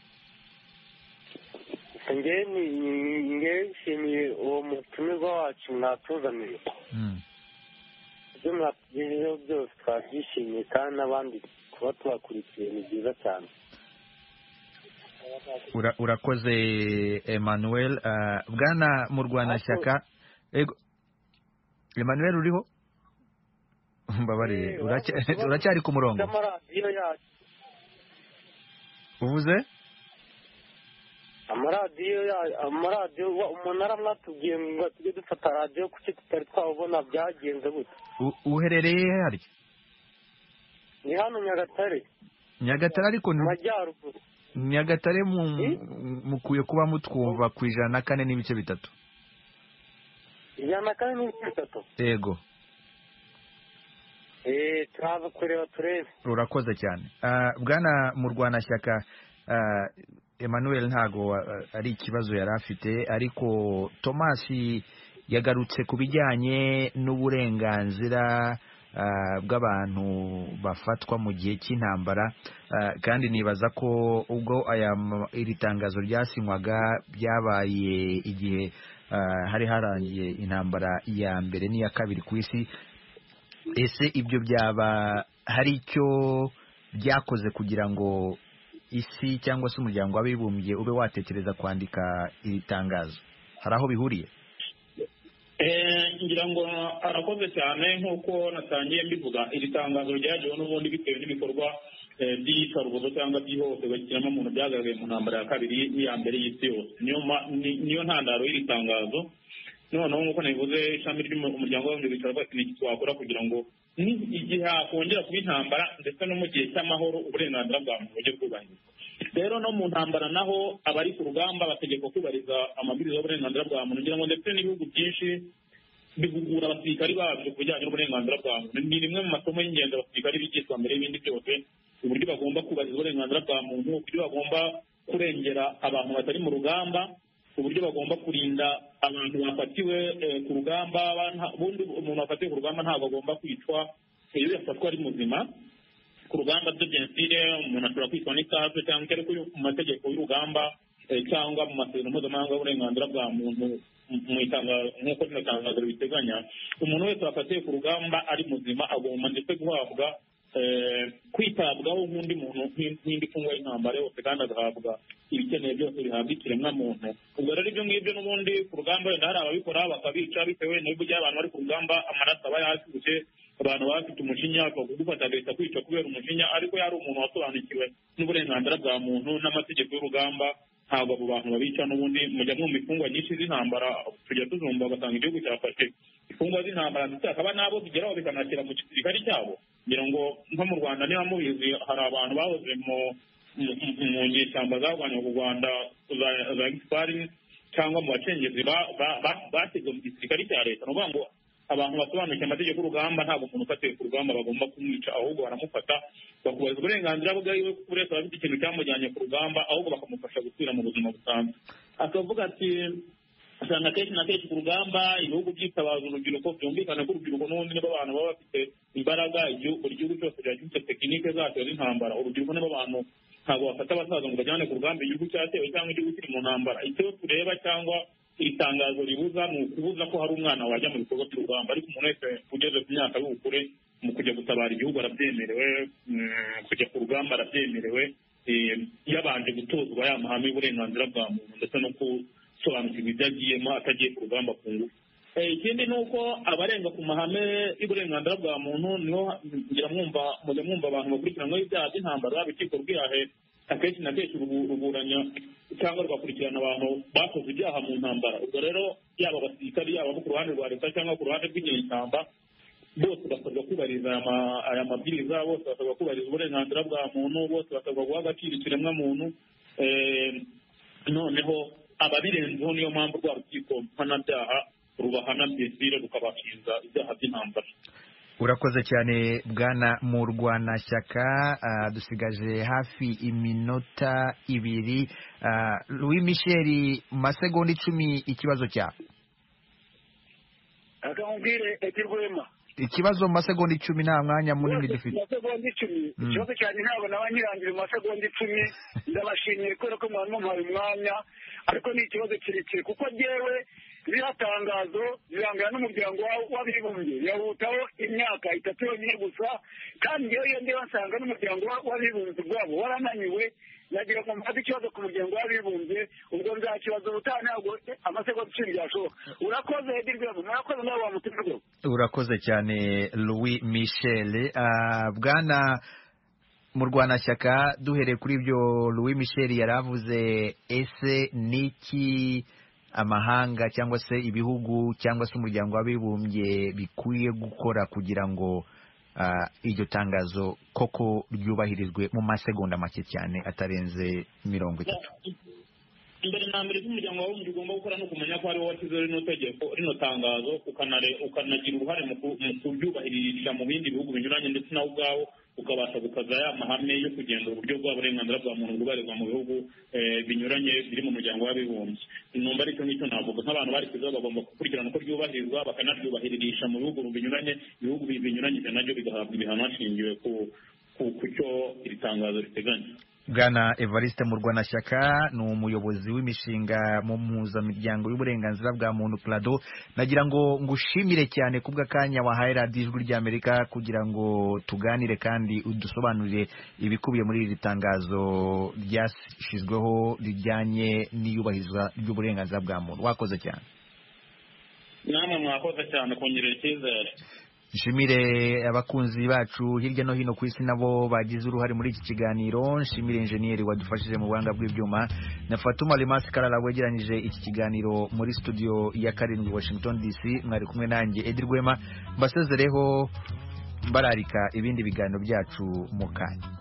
Speaker 17: Nge nge nshimiye uwo mutumirwa wacu mwatuzaniye. Ibyo mwatugejejeho byose twabyishimiye kandi n'abandi kuba tubakurikiye ni byiza cyane.
Speaker 1: Urakoze Emmanuel. Bwana Murwanashyaka, Emmanuel uriho? Mbabarire uracyari ku murongo? Uvuze?
Speaker 17: amaradiyo amaradiyo umunara mwatubwiye ngo tujye dufata radiyo kuki tutari twabona byagenze gute?
Speaker 1: Uherereye hari?
Speaker 17: Ni hano Nyagatare.
Speaker 1: Nyagatare ariko
Speaker 17: mu majyaruguru.
Speaker 1: Nyagatare mukuye kuba mutwumva ku ijana na kane n'ibice bitatu.
Speaker 17: ijana na kane n'ibice bitatu?
Speaker 1: Yego.
Speaker 17: Eh, turaza kureba turebe.
Speaker 1: Urakoze cyane. Bwana Murwanashyaka, Emmanuel ntago ari ikibazo yari afite, ariko Thomas yagarutse ku bijyanye n'uburenganzira bw'abantu bafatwa mu gihe cy'intambara, kandi nibaza ko ubwo aya iri tangazo ryasinywaga byabaye igihe hari harangiye intambara ya mbere n'iya kabiri ku isi. Ese ibyo byaba hari icyo byakoze kugira ngo isi cyangwa se umuryango w'abibumbye ube watekereza kwandika iri tangazo? Hari aho bihuriye?
Speaker 6: ngira ngo arakoze cyane nk'uko natangiye mbivuga, iri tangazo ryagiyeho n'ubundi bitewe n'ibikorwa by'iyicarubozo cyangwa by'ihohoterwa ry'ikiremwamuntu byagaragaye mu ntambara ya kabiri n'iya mbere y'isi yose. Niyo ntandaro y'iri tangazo. noneho nk'uko nabivuze, ishami ry'umuryango w'abibumbye bicara bati n'iki twakora kugira ngo igihe hakongera kuba intambara ndetse no mu gihe cy'amahoro uburenganzira bwa muntu bujye bwubahirizwa. rero no mu ntambara naho abari ku rugamba bategekwa kubahiriza amabwiriza y'uburenganzira bwa muntu, ngira ngo ndetse n'ibihugu byinshi bihugura abasirikari babyo ku bijyanye n'uburenganzira bwa muntu. Ni rimwe mu masomo y'ingenzi abasirikari bigishwa mbere y'ibindi byose, uburyo bagomba kubahiriza uburenganzira bwa muntu, uburyo bagomba kurengera abantu batari mu rugamba, uburyo bagomba kurinda abantu bafatiwe ku rugamba. Ubundi umuntu wafatiwe ku rugamba ntabwo agomba kwicwa iyo yafatwa ari muzima. Ku rugamba byo jenoside umuntu ashobora kwicwa n'ikaze cyangwa ariko mu mategeko y'urugamba cyangwa mu masezerano mpuzamahanga y'uburenganzira bwa muntu mu itangazo nk'uko rino tangazo ribiteganya, umuntu wese wafatiwe ku rugamba ari muzima agomba ndetse guhabwa kwitabwaho nk'undi muntu nk'indi mfungwa y'intambara yose, kandi agahabwa ibikeneye byose bihabwa ikiremwamuntu. ubwo rero ibyo ngibyo n'ubundi ku rugamba wenda hari ababikora bakabica bitewe n'uburyo abantu bari ku rugamba amaraso aba yashyushye, abantu baba bafite umujinya bakagufata agahita kwica kubera umujinya, ariko yari umuntu wasobanukiwe n'uburenganzira bwa muntu n'amategeko y'urugamba ntabwo abo bantu babica. n'ubundi mujya mwumva imfungwa nyinshi z'intambara tujya tuzumva ugasanga igihugu cyafashe imfungwa z'intambara ndetse hakaba n'abo zigeraho bikanashyira mu gisirikare cyabo. ngira ngo nko mu Rwanda niba mubizi, hari abantu bahoze mu mu nyeshyamba zarwanya u Rwanda za gisipari cyangwa mu bacengezi bashyizwe mu gisirikare cya leta. ni ukuvuga ngo abantu basobanukiwe amategeko y'urugamba ntabwo umuntu ufatiwe ku rugamba bagomba kumwica, ahubwo baramufata bakubahiriza uburenganzira bwiwe kuko buri wese aba afite ikintu cyamujyanye ku rugamba, ahubwo bakamufasha gusubira mu buzima busanzwe. akavuga ati usanga kenshi na kenshi ku rugamba ibihugu byitabaza urubyiruko, byumvikane ko urubyiruko n'ubundi nibo abantu baba bafite imbaraga. buri gihugu cyose kiba gifite tekinike zacyo z'intambara. urubyiruko nibo bantu ntabwo bafata abasaza ngo bajyane ku rugamba igihugu cyatewe cyangwa igihugu kiri mu ntambara. icyo tureba cyangwa iri tangazo ribuza ni ukubuza ko hari umwana wajya mu bikorwa by'urugamba, ariko umuntu wese ugeze ku myaka y'ubukure mu kujya gutabara igihugu arabyemerewe, kujya ku rugamba arabyemerewe, yabanje gutozwa ya mahame y'uburenganzira bwa muntu ndetse no gusobanukirwa ibyo agiyemo atagiye ku rugamba ku ngufu. ikindi ni uko abarenga ku mahame y'uburenganzira bwa muntu niho ngira mwumva mujya mwumva abantu bakurikiranweho ibyaha by'intambara, urukiko rwihahe akenshi na kenshi ruburanya cyangwa rugakurikirana abantu bakoze ibyaha mu ntambara. ubwo rero yaba abasirikari yaba abo ku ruhande rwa leta cyangwa ku ruhande rw'inyeshyamba, bose basabwa kubahiriza aya mabwiriza, bose basabwa kubahiriza uburenganzira bwa muntu, bose basabwa guha agaciro ikiremwamuntu. noneho ababirenzeho niyo mpamvu rwa rukiko mpanabyaha rubahana byesire rukabashinja ibyaha by'intambara.
Speaker 1: urakoze cyane bwana Murwanashyaka. uh, dusigaje hafi iminota ibiri. uh, Louis Michel, masegonda icumi ikibazo cyawe.
Speaker 9: akamubwire Edi Rwema
Speaker 1: ikibazo mu masegonda icumi, nta mwanya munini dufite.
Speaker 9: masegonda icumi ikibazo cyane ntabwo naba nyirangira mu masegonda icumi. ndabashimiye kubera ko mwari mumpaye umwanya, ariko ni ikibazo kirekire kuko jyewe ririya tangazo rirangira n'umuryango w'abibumbye yawutaho imyaka itatu yonyine gusa, kandi ngewe iyo ndeba nsanga n'umuryango w'abibumbye ubwabo warananiwe. nagira ngo mfate ikibazo ku muryango w'abibumbye, ubwo nzakibazo ubutaha ntabwo amasegonda icumi byashoboka. urakoze Edi Rwema, murakoze nawe wa mutima rwose.
Speaker 1: urakoze cyane Louis Michel. uh, bwana Murwanashyaka, duhereye kuri ibyo Louis Michel yari avuze, ese niki amahanga cyangwa se ibihugu cyangwa se umuryango w'abibumbye bikwiye gukora kugira ngo uh, iryo tangazo koko ryubahirizwe mu masegonda make cyane atarenze mirongo itatu?
Speaker 6: imbere na mbere z'umuryango w'abibumbye ugomba gukora no kumenya ko ariwo washyizeho rino tegeko rino tangazo, ukanagira uruhare mu kuryubahiririsha mu bindi bihugu binyuranye, ndetse nawe ubwawo ukabasha gukaza ya mahame yo kugenda uburyo bwa burenganzira bwa muntu bwubahirizwa mu bihugu binyuranye biri mu muryango w'abibumbye. numva aricyo ngicyo navuga, nk'abantu barishyizeho bagomba gukurikirana uko ryubahirizwa bakanaryubahiririsha mu bihugu binyuranye, ibihugu binyuranyije nabyo bigahabwa ibihano hashingiwe ku ku cyo iri tangazo riteganya.
Speaker 1: Bwana Evariste Murwanashyaka ni umuyobozi w'imishinga mu mpuzamiryango y'uburenganzira bwa muntu Plado. Nagira ngo ngushimire cyane kubw'akanya wahaye radiyo ijwi ry'Amerika kugira ngo tuganire kandi udusobanurire ibikubiye muri iri tangazo ryashyizweho rijyanye n'iyubahirizwa ry'uburenganzira bwa muntu. Wakoze cyane.
Speaker 6: Namwe mwakoze cyane kongerera icyizere.
Speaker 1: Nshimire abakunzi bacu hirya no hino ku isi nabo bagize uruhare muri iki kiganiro. Nshimire enjeniyeri wadufashije mu buhanga bw'ibyuma na Fatuma Limasi Karara wegeranyije iki kiganiro muri studio ya karindwi Washington D C. Mwari kumwe nanjye Edi Rwema, mbasezereho mbararika ibindi biganiro byacu mu kanya.